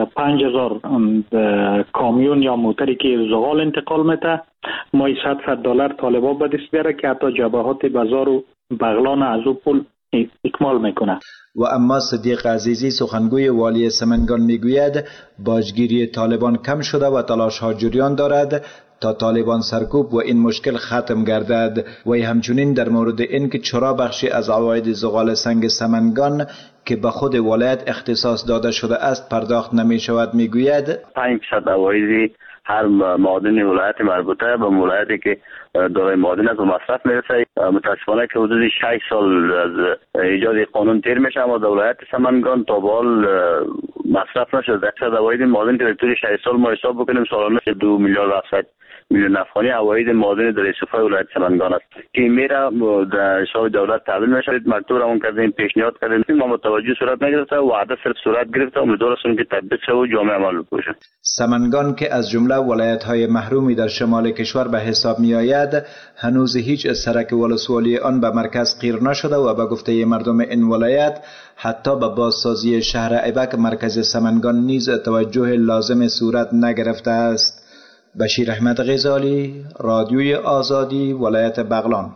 Speaker 3: 5000 کامیون یا موتری که زغال انتقال میده ماهی $100 طالبا به دست بیاره که حتی جبهات بازار و بغلان از او پول اکمال میکنه.
Speaker 16: و اما صدیق عزیزی سخنگوی والی سمنگان میگوید باجگیری طالبان کم شده و تلاش ها جریان دارد تا طالبان سرکوب و این مشکل ختم گردد. و همچنین در مورد اینکه چرا بخشی از عواید زغال سنگ سمنگان که به خود ولایت اختصاص داده شده است پرداخت نمی شود میگوید
Speaker 17: 5% عواید هر معادن ولایت مربوطه به ولایتی که دارای معادن است و مصرف میرسه. متاسفانه که حدود 6 سال از ایجاد قانون تیر میشه اما در ولایت سمنگان تا به حال مصرف نشده. درصد عواید معادن که در طول 6 سال ما حساب بکنیم سالانه 2 میلیارد 700 میلیون افغانی عواید معادن در صفای ولایت سمنگان است که میره در حساب دولت تحویل میشه. مکتوب رو کردیم، پیشنهاد کردیم اما توجه صورت نگرفته و وعده صرف صورت گرفته. امیدوار هستیم که تطبیق شه و جامع عمل بشه.
Speaker 16: سمنگان که از جمله ولایت‌های محرومی در شمال کشور به حساب می‌آید هنوز هیچ سرک ولسوالی آن به مرکز قیر نشده و به گفته مردم این ولایت حتی به بازسازی شهر ایبک مرکز سمنگان نیز توجه لازم صورت نگرفته است. بشیر احمد غزالی، رادیوی آزادی، ولایت بغلان.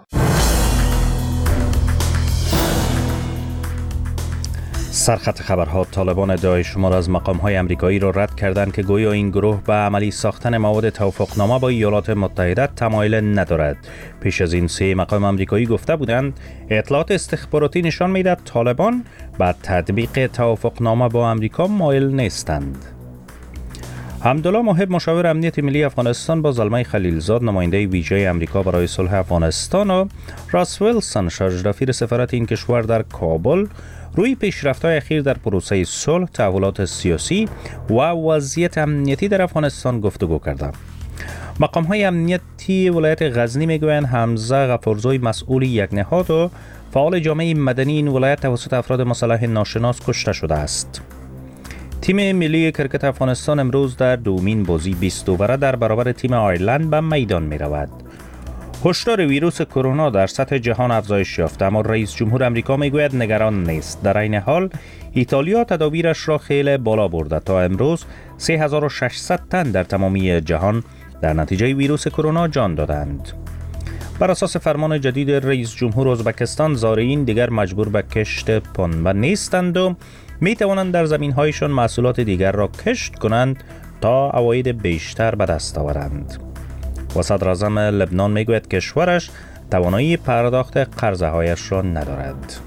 Speaker 1: سرخط خبرها: طالبان ادعای شمار از مقام‌های آمریکایی را رد کردند که گویا این گروه به عملی ساختن مواد توافقنامه با ایالات متحده تمایل ندارد. پیش از این 3 مقام آمریکایی گفته بودند اطلاعات استخباراتی نشان می‌دهد طالبان به تطبیق توافقنامه با آمریکا مایل نیستند. حمدالله محب مشاور امنیت ملی افغانستان با زلمه خلیلزاد نماینده ویژه آمریکا برای صلح افغانستان و راس ویلسون شاردفیر سفارت این کشور در کابل روی پیشرفت‌های اخیر در پروسه صلح، تحولات سیاسی و وضعیت امنیتی در افغانستان گفتگو کردند. مقام‌های امنیتی ولایت غزنی میگویند حمزه غفورزوی مسئول یک نهاد و فعال جامعه مدنی این ولایت توسط افراد مسلح ناشناس کشته شده است. تیم ملی کرکت افغانستان امروز در دومین بازی 20 اووره در برابر تیم آیرلند به میدان می رود. هشدار ویروس کرونا در سطح جهان افزایش یافته اما رئیس جمهور آمریکا می گوید نگران نیست. در این حال ایتالیا تدابیرش را خیلی بالا برده. تا امروز 3600 تن در تمامی جهان در نتیجه ویروس کرونا جان دادند. بر اساس فرمان جدید رئیس جمهور ازبکستان زائرین دیگر مجبور به کشت پنبه نیستند و می توانند در زمین‌هایشان محصولات دیگر را کشت کنند تا عواید بیشتر به دست آورند. و صدر اعظم لبنان می گوید کشورش توانایی پرداخت قرضه‌هایش را ندارد.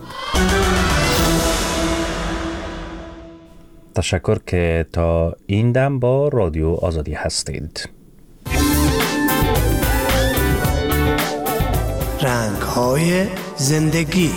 Speaker 1: تشکر که تا این دم با رادیو آزادی هستید.
Speaker 18: رنگ‌های زندگی.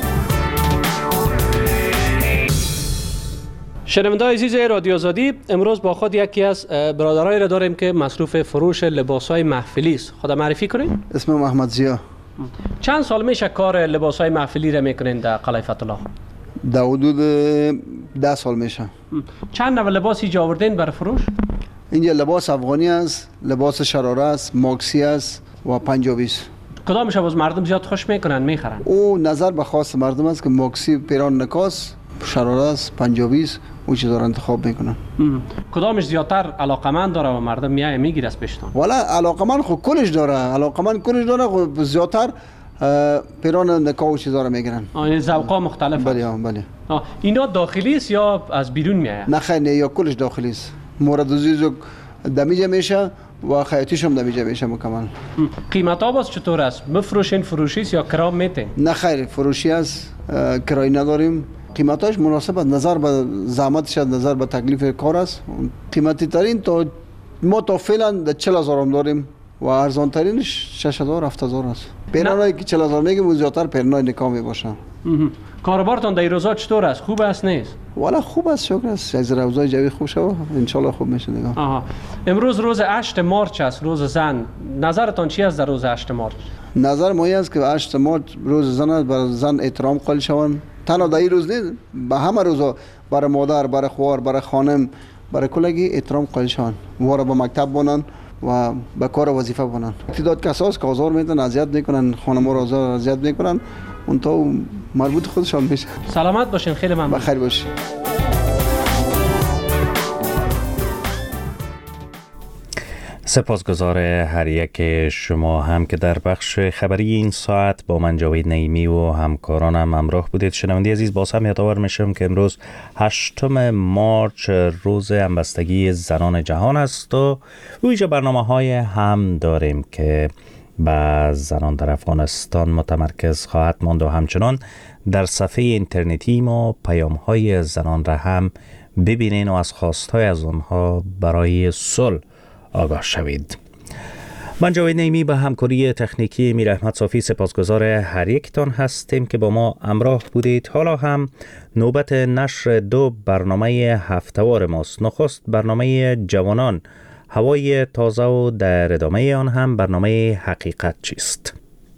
Speaker 19: شنونده‌های عزیز رادیو آزادی، امروز با خود یکی از برادرایی را داریم که مصروف فروش لباس‌های محفلی است. خود معرفی کنید؟
Speaker 4: اسمم احمد ضیا.
Speaker 19: چند سال میشه کار لباس‌های محفلی را میکنین در قلعه فتح‌الله؟
Speaker 4: در حدود 10 سال میشه.
Speaker 19: چند نوع لباس اینجا آوردین برای فروش؟
Speaker 4: اینجا لباس افغانی است، لباس شراره است، ماکسی است و پنجابی است.
Speaker 19: کدامش از مردم زیاد خوش میکنن میخرن؟
Speaker 4: او نظر به خاص مردم است که ماکسی پیران نکاس، شراره است، پنجابی است، او چیزا را انتخاب میکنن.
Speaker 19: کدامش زیادتر علاقمند داره و مردم میای میگیره از پیشتون؟
Speaker 4: والا علاقمند خود کلش داره، علاقمند کلش داره، خود زیادتر پیران نکاح و چیزا را میگیرن.
Speaker 19: این ذوقا مختلفه.
Speaker 4: بله.
Speaker 19: اینا داخلی است یا از بیرون میاد؟
Speaker 4: نه خیر، یا کلش داخلی است. مورد عزیز دمیجه میشه و خیاطیش هم دمیجه میشه مکمل.
Speaker 19: قیمت ها باز چطور است؟ مفروشین فروشی است یا کرام میتین؟
Speaker 4: نه خیر، فروشی است، کرایی نداریم. قیمتاش مناسب است، نظر به زحمتش، نظر به تکلیف کار است. قیمتی ترین تا ما تا فعلا 40000 هم داریم و ارزان ترینش 6000 7000 است. پیرنایی که 40000 میگیم زیادتر پیرنای نکاح می باشه.
Speaker 19: کاروبارتون در این روزا چطور است؟ خوب است نیست؟
Speaker 4: والا خوب است، شکر است. از روزای جوی خوب شو ان شاء الله خوب میشه دیگه.
Speaker 19: امروز روز 8 مارچ است، روز زن. نظرتون چی است در روز 8 مارچ؟
Speaker 4: نظر ما است که 8 مارچ روز زن است، برای زن احترام قائل شوند. تنها در این روز نیست، به همه روزا برای مادر، برای خواهر، برای خانم، برای کلگی احترام قائل شوند. وارد به مکتب بونن و به کار وظیفه بونن. تعداد کساس که آزار میدن، اذیت میکنن، خانم‌ها را اذیت میکنن، اون تا مربوط خودشان میشه.
Speaker 19: سلامت باشین، خیلی ممنون.
Speaker 4: بخیر باشین.
Speaker 1: سپاسگزار هر یک شما هم که در بخش خبری این ساعت با من جاوید نعیمی و همکارانم همراه بودید. شنونده عزیز، باز هم یادآور میشم که امروز 8 مارچ روز همبستگی زنان جهان است و ویژه برنامه‌های هم داریم که با زنان در افغانستان متمرکز خواهد ماند و همچنان در صفحه اینترنتی ما پیام‌های زنان را هم ببینین و از خواست‌های از آنها برای صلح آگاه شوید. من جاوید نعیمی به همکاری تکنیکی میر احمد صافی سپاسگزار هر یکتان هستیم که با ما همراه بودید. حالا هم نوبت نشر 2 برنامه هفته‌وار ماست. نخست برنامه جوانان، هوای تازه و در ادامه آن هم برنامه حقیقت چیست.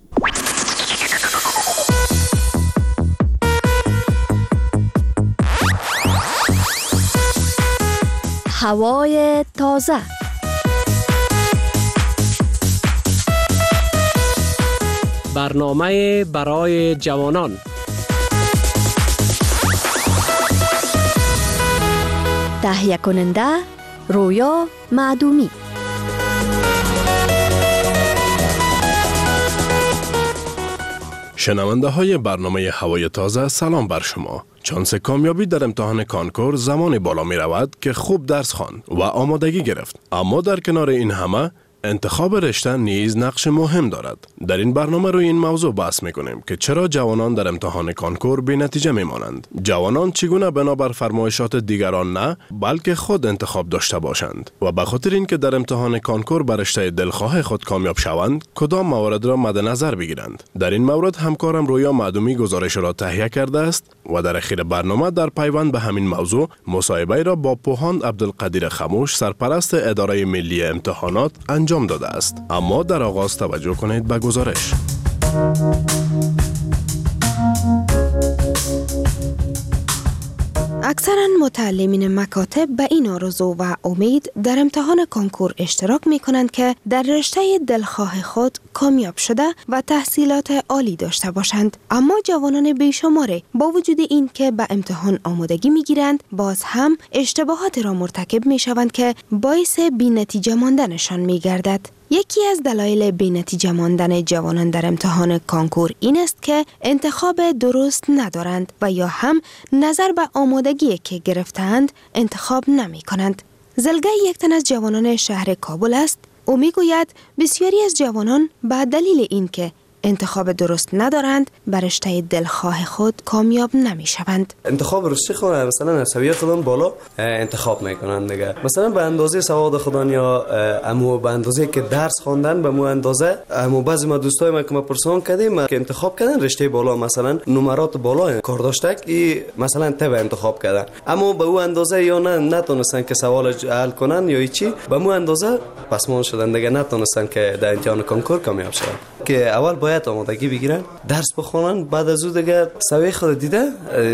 Speaker 9: هوای تازه.
Speaker 19: برنامه برای جوانان.
Speaker 9: تهیه کننده رویا معدومی.
Speaker 20: شنونده های برنامه هوای تازه، سلام بر شما. چانس کامیابی در امتحان کانکور زمان بالا می رود که خوب درس خواند و آمادگی گرفت. اما در کنار این همه انتخاب رشته نیز نقش مهم دارد. در این برنامه روی این موضوع بحث می‌کنیم که چرا جوانان در امتحان کانکور بی نتیجه می‌مانند. جوانان چگونه بنابر فرمایشات دیگران نه، بلکه خود انتخاب داشته باشند و به خاطر اینکه در امتحان کانکور بر رشته دلخواه خود کامیاب شوند، کدام موارد را مد نظر بگیرند. در این مورد همکارم رویا معدومی گزارش را تهیه کرده است و در اخیر برنامه در پیوند به همین موضوع مصاحبه را با پوهاند عبدالقدیر خموش، سرپرست اداره ملی امتحانات انجام داده است. اما در آغاز توجه کنید به گزارش.
Speaker 9: اکثرا متعلمین مکاتب به این آرزو و امید در امتحان کنکور اشتراک می کنند که در رشته دلخواه خود کامیاب شده و تحصیلات عالی داشته باشند. اما جوانان بیشماره با وجود این که به امتحان آمادگی می گیرند، باز هم اشتباهات را مرتکب می شوند که باعث بی نتیجه ماندنشان می گردد. یکی از دلایل بی‌نتیجه ماندن جوانان در امتحان کانکور این است که انتخاب درست ندارند و یا هم نظر به آمادگی که گرفتند انتخاب نمی کنند. زلگه یک تن از جوانان شهر کابل است. او می گوید بسیاری از جوانان به دلیل این که انتخاب درست ندارند بر رشته دلخواه خود کامیاب نمی شوند.
Speaker 5: انتخاب رشته خود مثلا سویه خودم بالا انتخاب میکنند دیگه. مثلا به اندازه سواد خودن یا امو به اندازه که درس خواندن به مو اندازه. امو بعضی ما دوستای ما که ما پرسان کردیم که انتخاب کردن رشته بالا، مثلا نمرات بالا کار داشتک ای مثلا تبع انتخاب کردن، اما به او اندازه یا نه نتونستن که سوال حل کنن یا چی، به مو اندازه پسمان شدن دیگه، نتونستن که در امتحان کنکور کامیاب شدن. که اول باید آمادگی بگیرن، درس بخونن، بعد از اون دیگه سوی خود دیده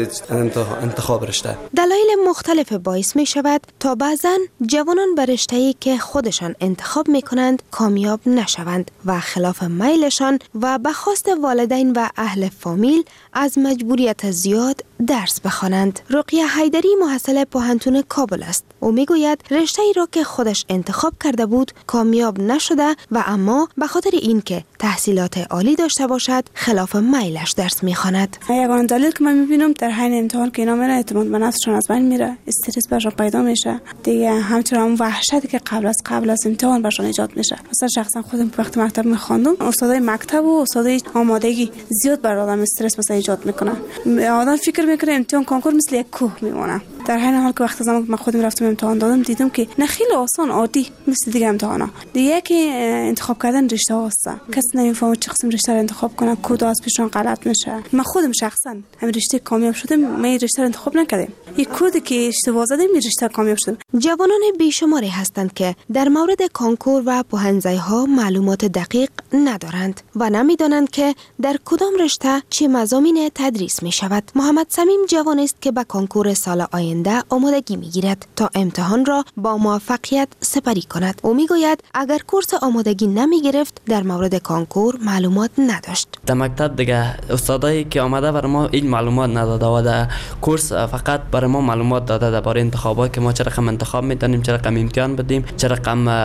Speaker 5: انتخاب رشته.
Speaker 9: دلایل مختلف باعث می شود تا بعضن جوانان بر رشته‌ای که خودشان انتخاب می کنند کامیاب نشوند و خلاف میلشان و به خواست والدین و اهل فامیل از مجبوریت زیاد درس بخوانند. رقیه حیدری محصل پوهنتون کابل است. او میگوید رشته‌ای را که خودش انتخاب کرده بود کامیاب نشده و اما به خاطر اینکه تحصیلات عالی داشته باشد خلاف میلش درس میخواند.
Speaker 6: یگانه دلیل که من میبینم در حین امتحان که اینا میرن اعتماد به نفسشون از بین میره، استرس برشون پیدا میشه دیگه، همچنین اون وحشتی که قبل از امتحان برشون ایجاد میشه. مثلا شخصا خودم وقتی مکتب میخواندم، استادای مکتب و استادای آمادگی زیاد بر آدم استرس مثلا ایجاد میکنن. آدم فکر میکنه امتحان کنکور مثل یک کوه میمونه، در حین حال که وقتی زمان من خودم رفتم امتحان دادم دیدم که نه خیلی آسان عادی مثل دیگه امتحانا. دیگه که انتخاب کردن رشته هاست، کسی نمیفهمه چه قسم رشته رو انتخاب کنه، کد از پیشون غلط میشه. من خودم شخصا همین رشته کامیاب شدم، من این رشته رو انتخاب نکردم، این کدی که اشتباه زدم این رشته کامیاب شدم.
Speaker 9: جوانان بیشماری هستند که در مورد کانکور و پوهنځی‌ها معلومات دقیق ندارند و نمیدانند که در کدام رشته چه مضامین تدریس می شود. محمد صمیم جوانی است که به کانکور سال آینده آینده آمادگی میگیرد تا امتحان را با موفقیت سپری کند. او میگوید اگر کورس آمادگی نمی گرفت در مورد کانکور معلومات نداشت.
Speaker 21: در مکتب دیگه استادایی که آمده برای ما این معلومات نداده و در کورس فقط برای ما معلومات داده درباره انتخابات که ما چه رقم انتخاب میتونیم، چه رقم امتحان بدیم، چه رقم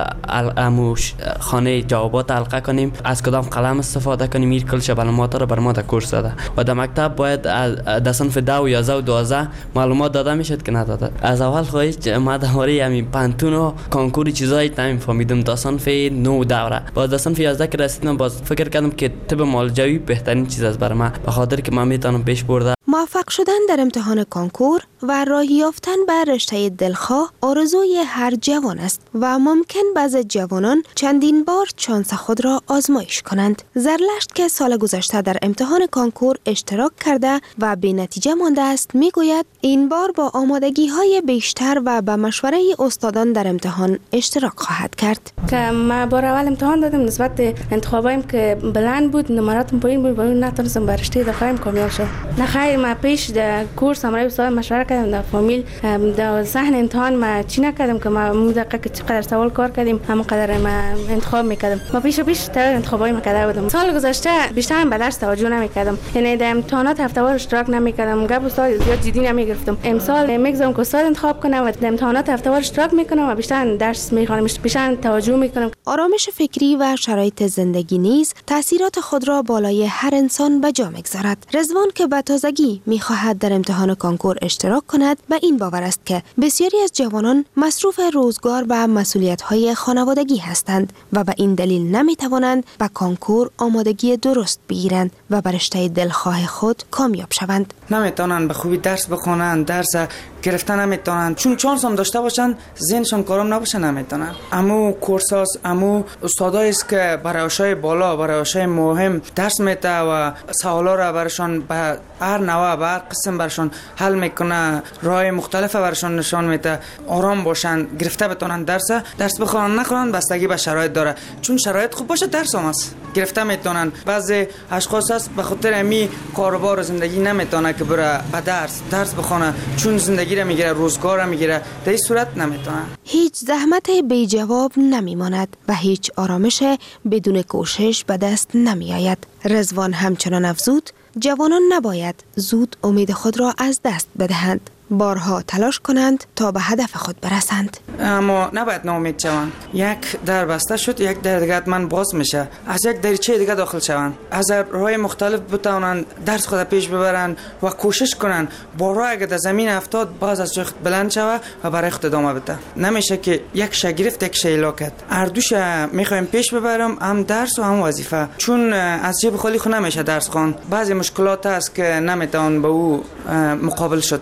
Speaker 21: خانه جوابات حلقه کنیم، از کدام قلم استفاده کنیم. این کل معلومات را برای ما در کورس داده و در مکتب باید در صنف 10 و 11 و 12 معلومات داده میشد که نداده. از اول خواهید ما درباره همین پانتون و کانکور چیزایی نمیفهمیدم تا صنف 9 و 10. باز در صنف 11 که رسیدم باز فکر کردم که طب معالجوی بهترین چیز است برای من، به خاطر که من میتونم پیش برده.
Speaker 9: موفق شدن در امتحان کانکور و راه یافتن به رشته دلخواه آرزوی هر جوان است و ممکن بعضی جوانان چندین بار شانس خود را آزمایش کنند. زرلشت که سال گذشته در امتحان کانکور اشتراک کرده و به نتیجه مانده است میگوید این بار با آمادگی های بیشتر و به مشوره استادان در امتحان اشتراک خواهد کرد.
Speaker 22: که ما بار اول امتحان دادم نسبت به انتخابایم که بلند بود، نمراتم پایین بود، ولی نتونستم به رشته دلخواهیم کامیاب شدم. نخیر ما پیش در کورس امروز استاد مشوره کردم در فامیل در صحن امتحان ما چی نکردم که ما دقیقاً که چقدر سوال کار کردیم همونقدر ما انتخاب میکردم. ما پیش تر انتخابایم کرده بودم. سال گذشته بیشتر به درس توجه نمیکردم، یعنی در امتحانات هفته‌وار اشتراک نمیکردم، گپ استاد زیاد جدی نمیگرفتم. امسال میگذارم که استاد انتخاب کنم و در امتحانات هفته‌وار اشتراک میکنم و بیشتر درس میخوانم، بیشتر توجه میکنم.
Speaker 9: آرامش فکری و شرایط زندگی نیز تاثیرات خود را بالای هر انسان به جا میگذارد. رضوان که به تازگی میخواهد در امتحان کانکور اشتراک کند به این باور است که بسیاری از جوانان مصروف روزگار و مسئولیت‌های خانوادگی هستند و به این دلیل نمیتوانند به کانکور آمادگی درست بگیرند و بر رشته دلخواه خود کامیاب شوند.
Speaker 23: نمیتونن به خوبی درس بخونن، درس گرفتن نمیتونن، چون چانس هم داشته باشن ذهنشون کارم نباشه نمیتونن. امو کورساس امو استادایی است که برای اشای بالا، برای اشای مهم درس میده و سوالا را براشون به هر نوع به هر قسم براشون حل میکنه، راه مختلف براشون نشان میده، آرام باشن، گرفته بتونن درس بخونن، نخونن بستگی به شرایط داره. چون شرایط خوب باشه درس هم است گرفته میتونن. بعضی اشخاص هست به خاطر امی کاروبار زندگی نمیتونه که بره به درس بخونه، چون زندگی را میگیره، روزگار را میگیره، در این صورت نمیتونه.
Speaker 9: هیچ زحمت بی جواب نمیماند و هیچ آرامش بدون کوشش به دست نمیآید. رضوان همچنان افزود جوانان نباید زود امید خود را از دست بدهند، بارها تلاش کنند تا به هدف خود برسند.
Speaker 23: اما نباید ناامید شوند. یک در بسته شد، یک در دیگه من باز میشه، از یک دریچه دیگه داخل شوند، از راه مختلف بتوانند درس خود پیش ببرن و کوشش کنن بارها اگه در زمین افتاد باز از جای خود بلند شوه و برای خود ادامه بده. نمیشه که یک شگرفت یک شیلاکت هر دوش میخوایم پیش ببرم، هم درس و هم وظیفه، چون از جیب خالی خود نمیشه درس خوان. بعضی مشکلات هست که نمیتوان به او مقابل شد.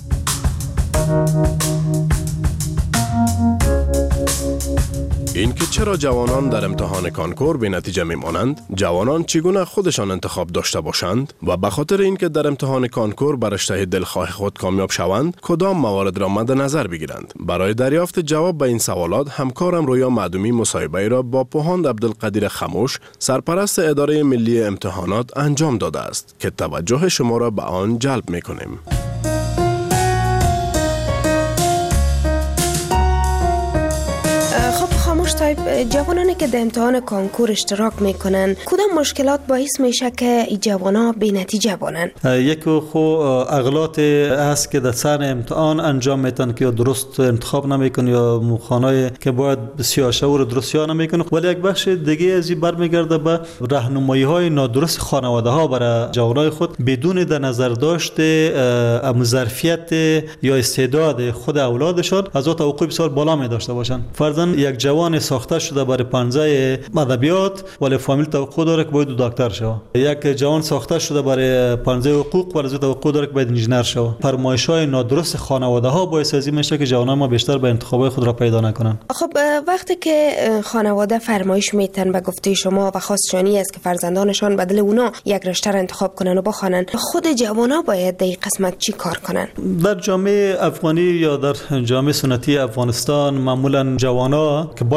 Speaker 20: این که چرا جوانان در امتحان کانکور به نتیجه میمانند، جوانان چگونه خودشان انتخاب داشته باشند و به خاطر اینکه در امتحان کانکور بر رشته دلخواه خود کامیاب شوند کدام موارد را مد نظر بگیرند. برای دریافت جواب به این سوالات همکارم رویا معدومی مصاحبه را با پوهاند عبدالقدیر خموش، سرپرست اداره ملی امتحانات انجام داده است که توجه شما را به آن جلب میکنیم.
Speaker 9: جوانانی که در امتحان کانکور اشتراک میکنن کدام مشکلات باعث میشه که این جوانا بی نتیجه بانن؟
Speaker 24: یک اغلاط هست که در سر امتحان انجام میتن که درست انتخاب نمیکنن یا مخانه که باید بسیار شعور درست یا نمیکنن، ولی یک بخش دیگه از این برمیگرده به راهنمایی های نادرست خانواده ها برای جوانای خود بدون در نظر داشته ظرفیت یا استعداد خود اولادشان از او توقع بسیار بالا می داشته باشن. فرضاً یک جوان ساخته شده برای پانزه ادبیات ولی فامیل توقع داره که باید دکتر شود. یک جوان ساخته شده برای پانزه حقوق ولی توقع داره که باید انجینر شود. فرمایش‌های نادرست خانواده ها باعث از این میشه که جوانان ما بیشتر به انتخابات خود را پیدا نکنن.
Speaker 9: خب وقتی که خانواده فرمایش میتن به گفته شما و خواستشانی است که فرزندانشان بدل اونا یک رشته را انتخاب کنن و بخوانن، خود جوانا باید در این قسمت چی کار کنن؟
Speaker 24: در جامعه افغانی یا در جامعه سنتی افغانستان معمولا جوانا که باید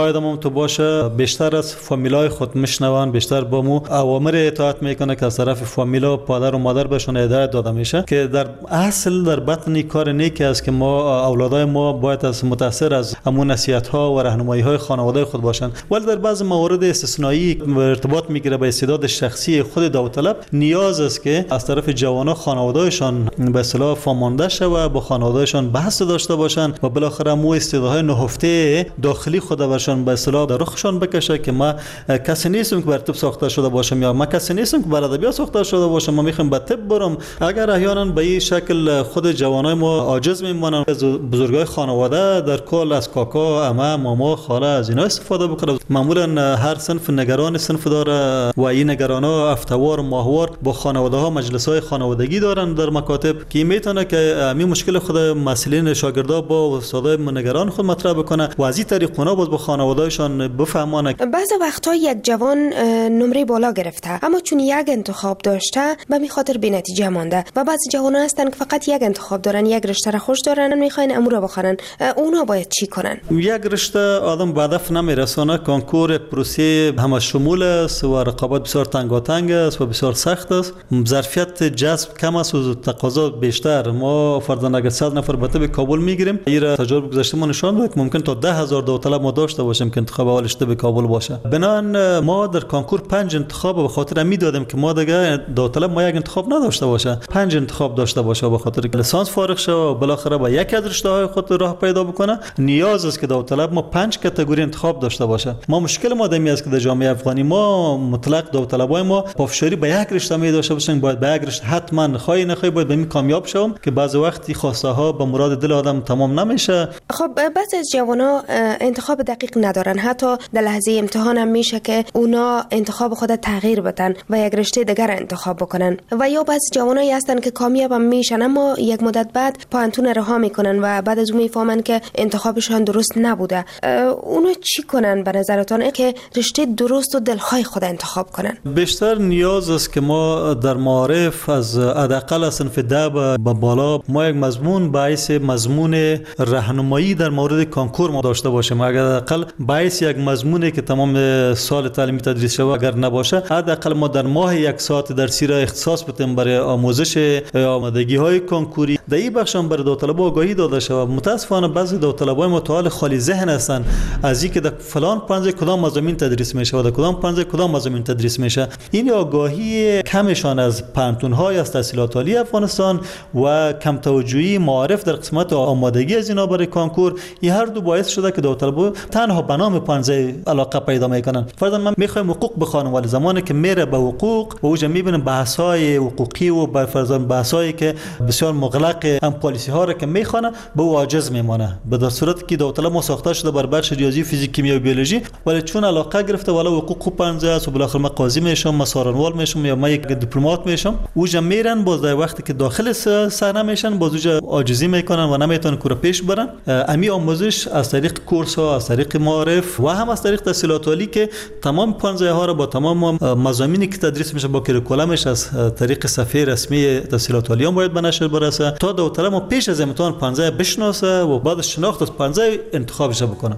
Speaker 24: باید هم تو باشه، بیشتر از فامیلای خود میشنون، بیشتر با مو اوامر اطاعت میکنه که از طرف فامیلا، پدر و مادر بهشون هدایت داده میشه که در اصل در بطن کار نیکی است که ما اولادای ما باید از متاثر از همون نصیحت ها و راهنمایی های خانواده خود باشند. ولی در بعض موارد استثنایی ارتباط میگیره به استعداد شخصی خود داوطلب، نیاز است که از طرف جوانان خانواده‌شان به اصطلاح فامانده شود، با خانواده‌شان بحث داشته باشند و بالاخره مو استعدادهای نهفته داخلی خود برشان به اصطلاح در رخشان بکشه که ما کسی نیستم که بر طب ساخته شده باشم یا ما کسی نیستم که بر ادبیات ساخته شده باشم، ما میخوایم به طب برم. اگر احیانا به این شکل خود جوانای ما عاجز میمونن، از بزرگای خانواده در کل از کاکا، عمه، ماما، خاله از اینا استفاده بکنه. معمولا هر صنف نگران صنف داره و این نگرانا هفته‌وار ماهوار با خانواده ها مجلس‌های خانوادگی دارن در مکاتب که میتونه که همین مشکل خود مسئولین شاگردا با استادای نگران خود مطرح بکنه و از این طریق اونا باز با خانواده‌شان بفهمونه.
Speaker 9: بعضی وقتا یک جوان نمره بالا گرفته اما چون یک انتخاب داشته به می خاطر بی نتیجه مانده و بعضی جوانا هستن که فقط یک انتخاب دارن، یک رشته را خوش دارن میخواین امور رو بخونن، اونا باید چی کنن؟
Speaker 24: یک رشته آدم به هدف نمیرسونه. کنکور پروسه همه شمول است و رقابت بسیار تنگاتنگ است و بسیار سخت است. ظرفیت جذب کم است و تقاضا بیشتر. ما فرضاً اگر 100 نفر به طب کابل میگیریم، این تجربه گذشته ما نشان داد که ممکن تا 10,000 داوطلب ما داشته باشیم که انتخاب اولش طب کابل باشه. بنابراین ما در کنکور 5 انتخاب به خاطر میدادیم که ما دیگه داوطلب ما یک انتخاب نداشته باشه، 5 انتخاب داشته باشه به خاطر که لیسانس فارغ شه و بالاخره با یک از رشته‌های خود راه پیدا بکنه. نیاز است که داوطلب ما 5 کاتگوری انتخاب داشته باشه. ما مشکل ما دمی است که در جامعه افغانی ما مطلق داوطلبای ما پافشاری به یک رشته می داشته باشن، باید به یک رشته حتما خواهی نخواهی باید به این کامیاب شوم که بعضی وقتی خواسته ها به مراد دل آدم تمام نمیشه.
Speaker 9: خب بعضی از جوانا انتخاب دقیق ندارن، حتی در لحظه امتحان هم میشه که اونا انتخاب خود تغییر بدن و یک رشته دیگر انتخاب بکنن و یا بعضی جوانایی هستن که کامیاب هم میشن اما یک مدت بعد پانتون رها میکنن و بعد از اون میفهمن که انتخابشون درست نبوده. اونا چی کنن به نظرتان که رشته درست و دلخواه خود انتخاب کنن؟
Speaker 24: بیشتر نیاز است که ما در معارف از حداقل صنف 10 به بالا ما یک مضمون باعث مضمون راهنمایی در مورد کنکور ما داشته باشیم. اگر حداقل باعث یک مضمونی که تمام سال تعلیمی تدریس شود اگر نباشه، حداقل ما در ماه 1 ساعت درسی را اختصاص بدیم برای آموزش آمادگی های کنکوری. در این بخش هم برای داوطلبان آگاهی داده شود. متاسفانه بعضی داوطلبای ما تا خالی ذهن هستند از اینکه در فلان پنجه کدام مضامین تدریس میشه و در کدام پنجه کدام مضامین تدریس میشه. این آگاهی کمشان از پانتون‌های از تحصیلات عالی افغانستان و کم توجهی معارف در قسمت آمادگی از اینا برای کنکور، این هر دو باعث شده که داوطلبا تنها به نام پنجه علاقه پیدا میکنن. فرضاً من میخوایم حقوق بخوانم ولی زمانی که میره به حقوق و اوجا میبینم بحث‌های حقوقی و به فرضاً بحث‌هایی که بسیار مغلق هم پالیسی ها را که میخوانه به او عاجز میمانه. به در صورتی که داوطلب ما ساخته شده بر بخش ریاضی، فیزیک، کیمیا و بیولوژی ولی چون علاقه گرفته والا حقوق پنجه است و بالاخره من قاضی میشم، من سارنوال میشم یا من یک دیپلمات میشم، اوجا میرن باز در وقتی که داخل صحنه میشن باز اوجا عاجزی میکنن و نمیتونن کار پیش برن. امی آموزش از طریق کورس ها، از طریق معارف و هم از طریق تحصیلات عالی که تمام پنجه ها را با تمام مضامینی که تدریس میشه با کریکولمش از طریق صفحه رسمی تحصیلات عالی هم باید به نشر برسه تا داوطلب ما پیش از امتحان پنجه بشناسه و بعد شناخت از پنجه انتخابش بکنه.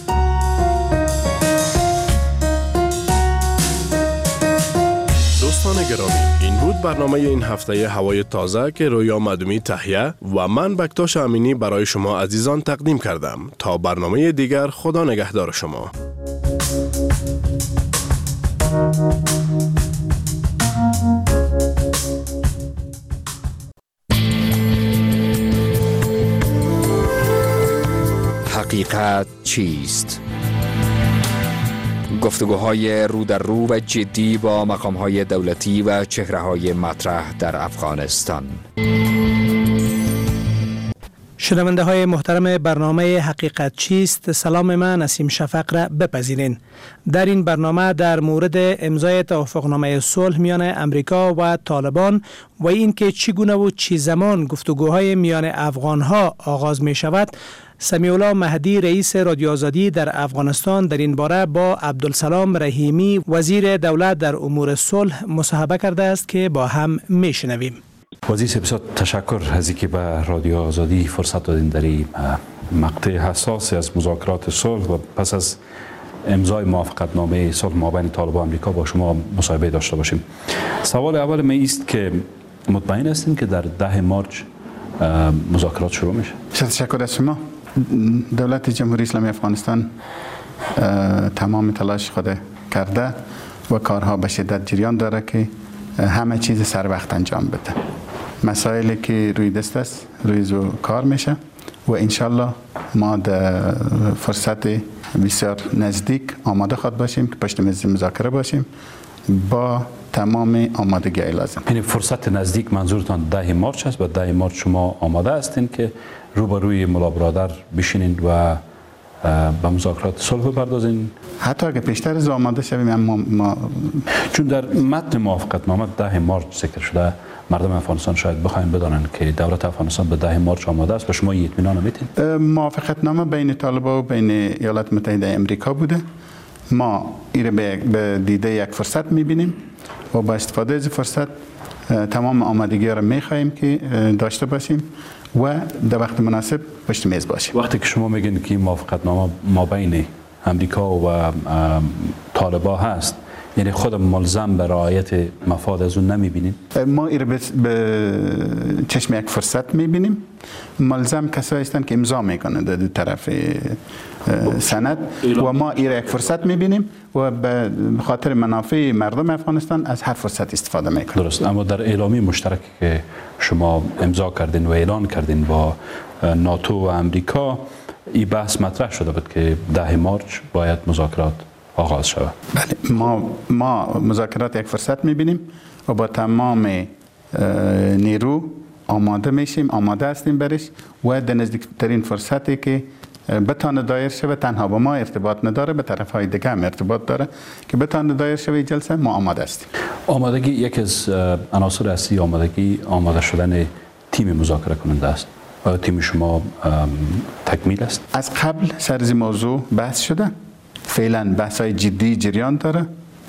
Speaker 20: دوستان گرامی، این بود برنامه این هفته هوای تازه که رویا مدومی تهیه و من بکتاش امینی برای شما عزیزان تقدیم کردم. تا برنامه دیگر، خدا نگهدار شما.
Speaker 2: حقیقت چیست؟ گفتگوهای رو در رو و جدی با مقام‌های دولتی و چهره‌های مطرح در افغانستان.
Speaker 8: شنونده های محترم برنامه حقیقت چیست، سلام من نسیم شفق را بپذیرین. در این برنامه در مورد امضای توافقنامه صلح میان امریکا و طالبان و اینکه چگونه و چه زمان گفتگوهای میان افغانها آغاز می شود، سمیع الله مهدی رئیس رادیو آزادی در افغانستان در این باره با عبدالسلام رحیمی وزیر دولت در امور صلح مصاحبه کرده است که با هم میشنویم.
Speaker 10: وزیر صاحب بسیار تشکر از اینکه به رادیو آزادی فرصت دادین در این مقطع حساس از مذاکرات صلح و پس از امضای موافقتنامه صلح مابین طالب و آمریکا با شما مصاحبه داشته باشیم. سوال اول من است که مطمئن هستین که در 10 مارچ مذاکرات شروع میشه؟
Speaker 11: تشکر از شما. دولت جمهوری اسلامی افغانستان تمام تلاش خود کرده و کارها به شدت جریان داره که همه چیز سر وقت انجام بده. مسائلی که روی دست است روی زو کار میشه و انشالله ما در فرصت بسیار نزدیک آماده خود باشیم که پشت میز مذاکره باشیم با تمام آمادگی لازم.
Speaker 10: یعنی فرصت نزدیک منظورتان 10 مارچ است و 10 مارچ شما آماده هستین که روبروی ملا برادر بشینید و به مذاکرات صلح بپردازین؟
Speaker 11: حتی اگه پیشتر از آماده شویم ما
Speaker 10: چون در متن موافقتنامه 10 مارچ ذکر شده، مردم افغانستان شاید بخواین بدانن که دولت افغانستان به 10 مارچ آماده است و شما اطمینان میتین؟
Speaker 11: موافقتنامه بین طالبان و بین ایالات متحده آمریکا بوده. ما این به دیده یک فرصت میبینیم و با استفاده از فرصت تمام آمادگی را میخواهیم که داشته باشیم و در وقت مناسب پشت میز باشیم.
Speaker 10: وقتی که شما میگین که این موافقتنامه مابین امریکا و طالبان هست، یعنی خود ملزم به رعایت مفاد از اون نمیبینین؟ ما
Speaker 11: این به چشم یک فرصت میبینیم. ملزم کسایی هستند که امضا میکنند در طرف سند و ما این یک فرصت میبینیم و به خاطر منافع مردم افغانستان از هر فرصت استفاده میکنیم.
Speaker 10: درست. اما در اعلامیه مشترکی که شما امضا کردین و اعلان کردین با ناتو و امریکا، این بحث مطرح شده بود که 10 مارچ باید مذاکرات آغاز شود.
Speaker 11: بله، ما مذاکرات یک فرصت میبینیم و با تمام نیرو آماده میشیم، آماده هستیم برش و در نزدیکترین فرصتی که بتانه دایر شود، تنها با ما ارتباط نداره، به طرف های دیگه هم ارتباط داره که بتانه دایر شود جلسه، ما آماده هستیم.
Speaker 10: آمادگی یکی از عناصر اصلی آماده شدن تیم مذاکره کننده است. و تیم شما تکمیل است؟
Speaker 11: از قبل سر از موضوع بحث شده. فعلا بحث های جدی جریان داره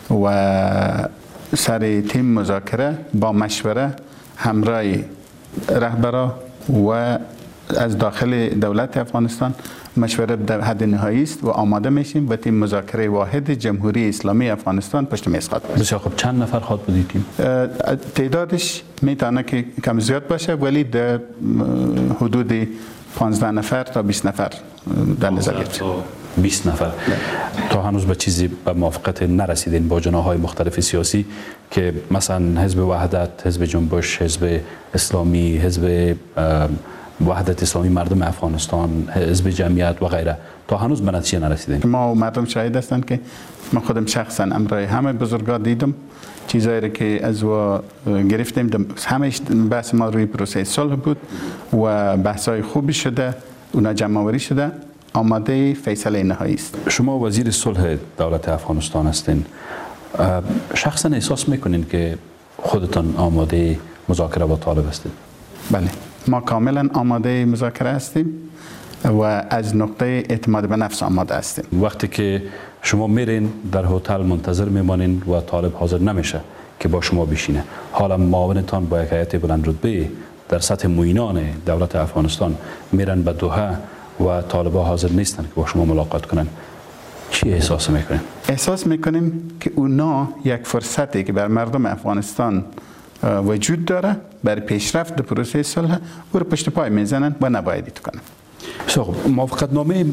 Speaker 11: و سر تیم مذاکره با مشوره همراه رهبرا و از داخل دولت افغانستان مشوره در حد نهایی است و آماده میشیم به تیم مذاکره واحد جمهوری اسلامی افغانستان پشت میز خواهد بود.
Speaker 10: بسیار خوب. چند نفر خواهد بود تیم؟
Speaker 11: تعدادش میتونه که کم زیاد باشه ولی در حدود 15 نفر تا 20 نفر در نظر گرفته.
Speaker 10: 20 نفر. تا هنوز به چیزی به موافقت نرسیدین با جناح‌های مختلف سیاسی که مثلا حزب وحدت، حزب جنبش، حزب اسلامی، حزب وحدت اسلامی مردم افغانستان، حزب جمعیت و غیره، تا هنوز به نتیجه نرسیدین؟
Speaker 11: ما و مردم شاهد هستند که من خودم شخصا امرای همه بزرگا دیدم، چیزایی که از و گرفتیم. همه بحث ما روی پروسه صلح بود و بحث‌های خوبی شده، اونا جمع‌آوری شده، آماده فیصله نهایی است.
Speaker 10: شما وزیر صلح دولت افغانستان هستین. شخصا احساس میکنین که خودتان آماده مذاکره با طالب هستید؟
Speaker 11: بله، ما کاملا آماده مذاکره هستیم و از نقطه اعتماد به نفس آماده هستیم.
Speaker 10: وقتی که شما میرین در هتل منتظر میمانین و طالب حاضر نمیشه که با شما بشینه، حالا معاونتان با یک هیئت بلند رتبه در سطح معینان دولت افغانستان میرن به دوحه و طالبان حاضر نیستن که با شما ملاقات کنن، چی احساس میکنین؟
Speaker 11: احساس میکنیم که اونا یک فرصتی که بر مردم افغانستان وجود داره برای پیشرفت در پروسه صلح او رو پشت پای میزنن و نباید کنن.
Speaker 10: موافقتنامه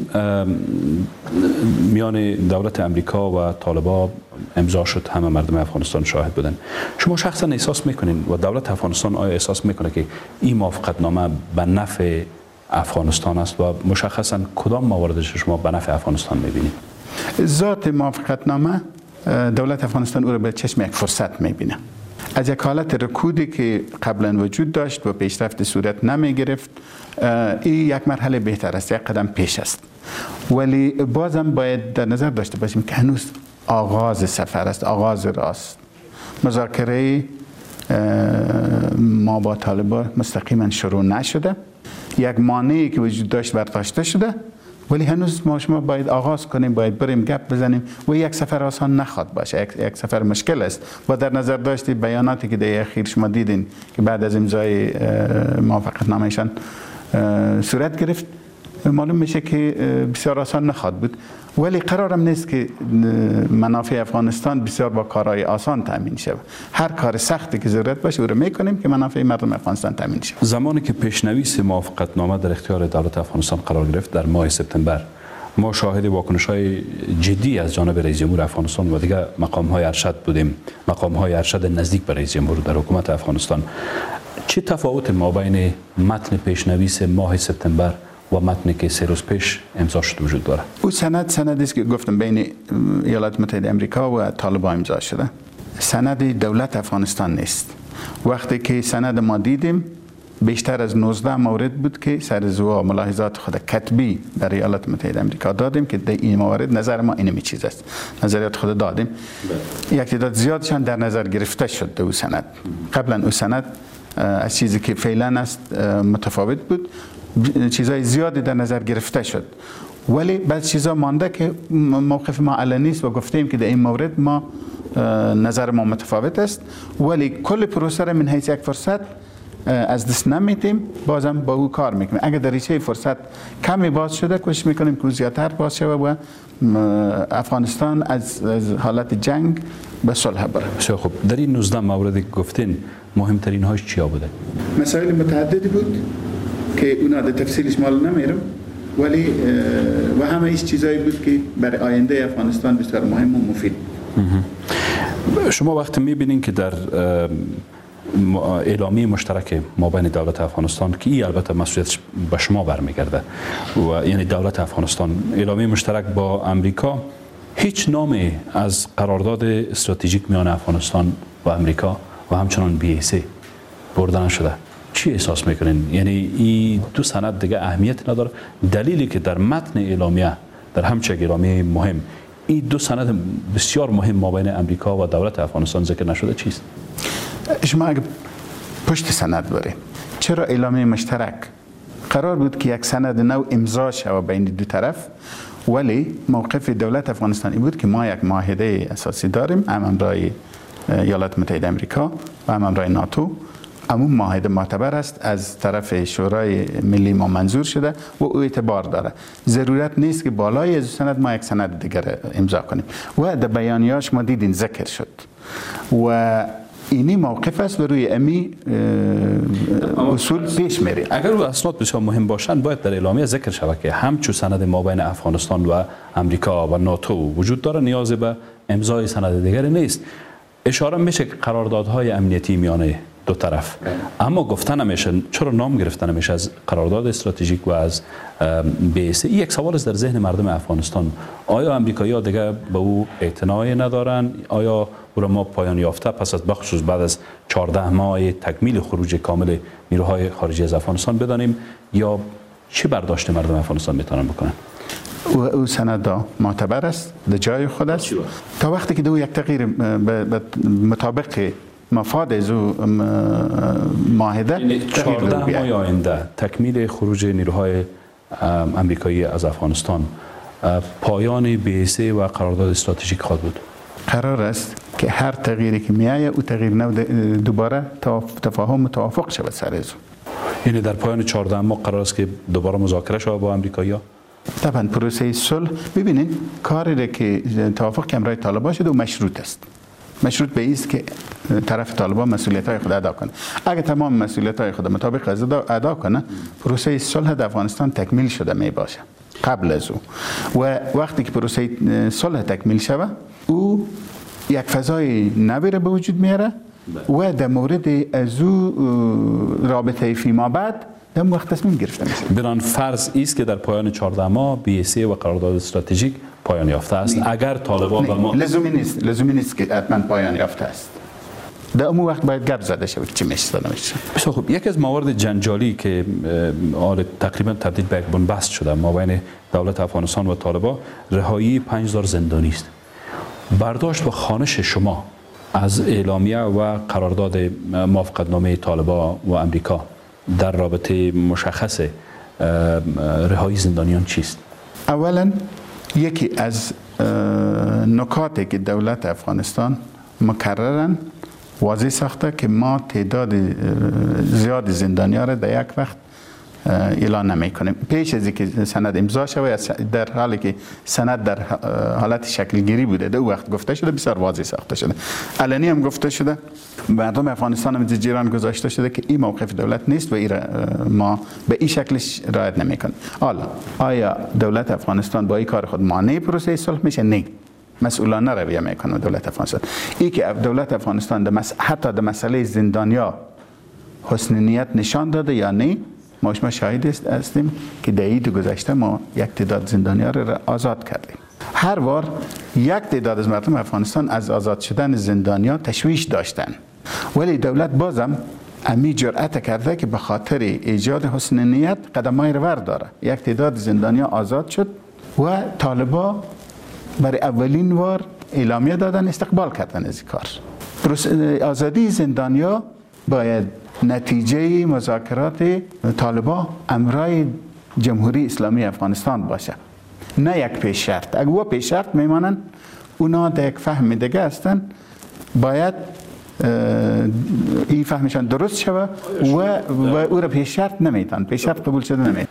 Speaker 10: میان دولت امریکا و طالبان امضا شد، همه مردم افغانستان شاهد بودن. شما شخصا احساس میکنین و دولت افغانستان آیا احساس میکنه که این موافقتنامه به نفع افغانستان است و مشخصا کدام مواردش شما به نفع افغانستان میبینید؟
Speaker 11: ذات موافقتنامه دولت افغانستان او را به چشم یک فرصت میبینه. از یک حالت رکودی که قبلا وجود داشت و پیشرفت صورت نمی گرفت، این یک مرحله بهتر است، یک قدم پیش است. ولی بازم باید در نظر داشته باشیم که هنوز آغاز سفر است، آغاز راست. مذاکره ما با طالبان مستقیما شروع نشده، یک مانعی که وجود داشت برداشته شده، ولی هنوز ما شما باید آغاز کنیم، باید بریم گپ بزنیم و یک سفر آسان نخواد باشه، یک سفر مشکل است. و در نظر داشتی بیاناتی که در اخیر شما دیدین که بعد از امضای موافقتنامه‌شان صورت گرفت، معلوم میشه که بسیار آسان نخواهد بود، ولی قرارم نیست که منافع افغانستان بسیار با کارهای آسان تامین شود. هر کار سختی که ضرورت باشه او رو میکنیم که منافع مردم افغانستان تامین شود.
Speaker 10: زمانی که پیشنویس موافقتنامه در اختیار دولت افغانستان قرار گرفت در ماه سپتامبر، ما شاهد واکنش‌های جدی از جانب رئیس جمهور افغانستان و دیگر مقام‌های ارشد بودیم، مقام‌های ارشد نزدیک به رئیس جمهور در حکومت افغانستان. چه تفاوت ما بین متن پیشنویس ماه سپتامبر و متنی که 3 روز پیش امضا شده وجود داره؟
Speaker 11: او سندی است که گفتم بین ایالات متحده آمریکا و طالبان امضا شده. سند دولت افغانستان نیست. وقتی که سند ما دیدیم بیشتر از 19 مورد بود که سرزو ملاحظات خود کتبی در ایالات متحده آمریکا دادیم که در این موارد نظر ما اینمی چیز است. نظریات خود دادیم. یک تعداد زیادشان در نظر گرفته شد در او سند. قبلا او سند از چیزی که فعلا است متفاوت بود، چیزای زیادی در نظر گرفته شد، ولی بعض چیزا مانده که موقف ما علنی است و گفتیم که در این مورد ما نظر ما متفاوت است، ولی کل پروسه را من حیث یک فرصت از دست نمیدیم، بازم با او کار میکنیم. اگر در ریشه فرصت کمی باز شده کوشش میکنیم که زیادتر باز شده و افغانستان از حالت جنگ به صلح بره.
Speaker 10: بسیار خوب. در این 19 مورد گفتین مهمترین هاش چیا بوده؟
Speaker 11: مسائل متعددی بود که اونا در تفصیلش مال نمیرم، ولی و همه ایش چیزایی بود که برای آینده افغانستان بسیار مهم و مفید.
Speaker 10: شما وقتی میبینین که در اعلامیه مشترک مابین دولت افغانستان که این البته مسئولیتش به شما برمیگرده و یعنی دولت افغانستان، اعلامیه مشترک با امریکا، هیچ نامی از قرارداد استراتژیک میان افغانستان و امریکا و همچنان BAC برده نشده. چی احساس میکنین؟ یعنی این دو سند دیگه اهمیت نداره؟ دلیلی که در متن اعلامیه، در همچه اعلامیه مهم، این دو سند بسیار مهم مابین امریکا و دولت افغانستان ذکر نشده چیست؟
Speaker 11: شما اگه پشت سند برید، چرا اعلامیه مشترک قرار بود که یک سند نو امضا شود بین دو طرف، ولی موقف دولت افغانستان این بود که ما یک معاهده اساسی داریم، هم همراه ایالات متحده آمریکا و هم همراه ناتو. همون معاهده معتبر است، از طرف شورای ملی ما منظور شده و او اعتبار داره. ضرورت نیست که بالای از سند ما یک سند دیگر امضا کنیم و در بیانیه‌اش ما دیدین ذکر شد و اینی موقف است و روی امی اصول پیش میره.
Speaker 10: اگر او اسناد بسیار مهم باشند باید در اعلامیه ذکر شود که همچون سند مابین افغانستان و امریکا و ناتو وجود داره، نیاز به امضای سند دیگری نیست. اشاره میشه که قراردادهای امنیتی میان دو طرف، اما گفتن نمیشه، چرا نام گرفتن نمیشه از قرارداد استراتژیک و از BAC؟ این یک سوال است در ذهن مردم افغانستان. آیا امریکایی‌ها دیگه به او اعتنایی ندارن؟ آیا او را ما پایان یافته پس از بخصوص بعد از 14 ماه تکمیل خروج کامل نیروهای خارجی از افغانستان بدانیم، یا چه برداشت مردم افغانستان میتونن بکنن؟
Speaker 11: او سند معتبر است، در جای خود است. تا وقتی که دو یک تغییر مطابق مفاد از معاهده
Speaker 10: 14 ماه آینده تکمیل خروج نیروهای امریکایی از افغانستان، پایان BAC و قرارداد استراتژیک خواهد بود.
Speaker 11: قرار است که هر تغییری که میایه او تغییر نو دوباره تفاهم و توافق شود سر از.
Speaker 10: یعنی در پایان 14 ماه قرار است که دوباره مذاکره شود با امریکایی‌ها؟
Speaker 11: طبعا پروسه صلح، ببینید کاری که توافق که امرای طالبان شده و مشروط است. مشروط به است که طرف طالبان مسئولیت‌های خود ادا کنه. اگر تمام مسئولیت‌های خود مطابق از ادا کنه، پروسه صلح در افغانستان تکمیل شده می باشه قبل از او. و وقتی که پروسه صلح تکمیل شود، او یک فضای نوی به وجود میاره و در مورد از او رابطه فیما بعد در وقت تصمیم گرفته میشه.
Speaker 10: بران فرض است که در پایان 14 ماه BAC و قرارداد استراتژیک پایان یافته است. اگر طالبان و ما
Speaker 11: لزومی نیست که حتما پایان یافته است. در اون وقت باید گپ زده شود چی میشه نمیشه.
Speaker 10: بسیار خوب. یکی از موارد جنجالی که تقریبا تبدیل به یک بنبست شده مابین دولت افغانستان و طالبان، رهایی 5000 زندانی است. برداشت و خوانش شما از اعلامیه و قرارداد موافقتنامه طالبان و امریکا در رابطه مشخص رهایی زندانیان چیست؟
Speaker 11: اولا یکی از نکاتی که دولت افغانستان مکررن واضح ساخته که ما تعداد زیاد زندانیان را در یک وقت اعلان نمی کنیم. پیش از اینکه سند امضا شود، در حالی که سند در حالت شکل گیری بوده، در وقت گفته شده، بسیار واضح ساخته شده، علنی هم گفته شده، مردم افغانستان هم جیران گذاشته شده که این موقف دولت نیست و ما به این شکلش رعایت نمی کنیم. حالا آیا دولت افغانستان با این کار خود مانع پروسه صلح میشه؟ نه، مسئولانه رویه میکنه دولت افغانستان. این که دولت افغانستان حتی در مسئله زندانیا حسن نیت نشان داده یا نه، ما شاهد هستیم که در عید گذشته ما یک تعداد زندانیا را آزاد کردیم. هر بار یک تعداد از مردم افغانستان از آزاد شدن زندانیا تشویش داشتن، ولی دولت بازم امی جرأت کرده که به خاطر ایجاد حسن نیت قدمای رو برداره. یک تعداد زندانیا آزاد شد و طالبا برای اولین بار اعلامیه دادن استقبال کردن از این کار. آزادی زندانیا باید نتیجه مذاکرات طالبا امرای جمهوری اسلامی افغانستان باشه، نه یک پیش شرط. اگر او پیش شرط میمانند، اونا در یک فهم دیگه هستن، باید این فهمشان درست شود و او را پیش شرط نمیتن، پیش شرط قبول شده نمیتن.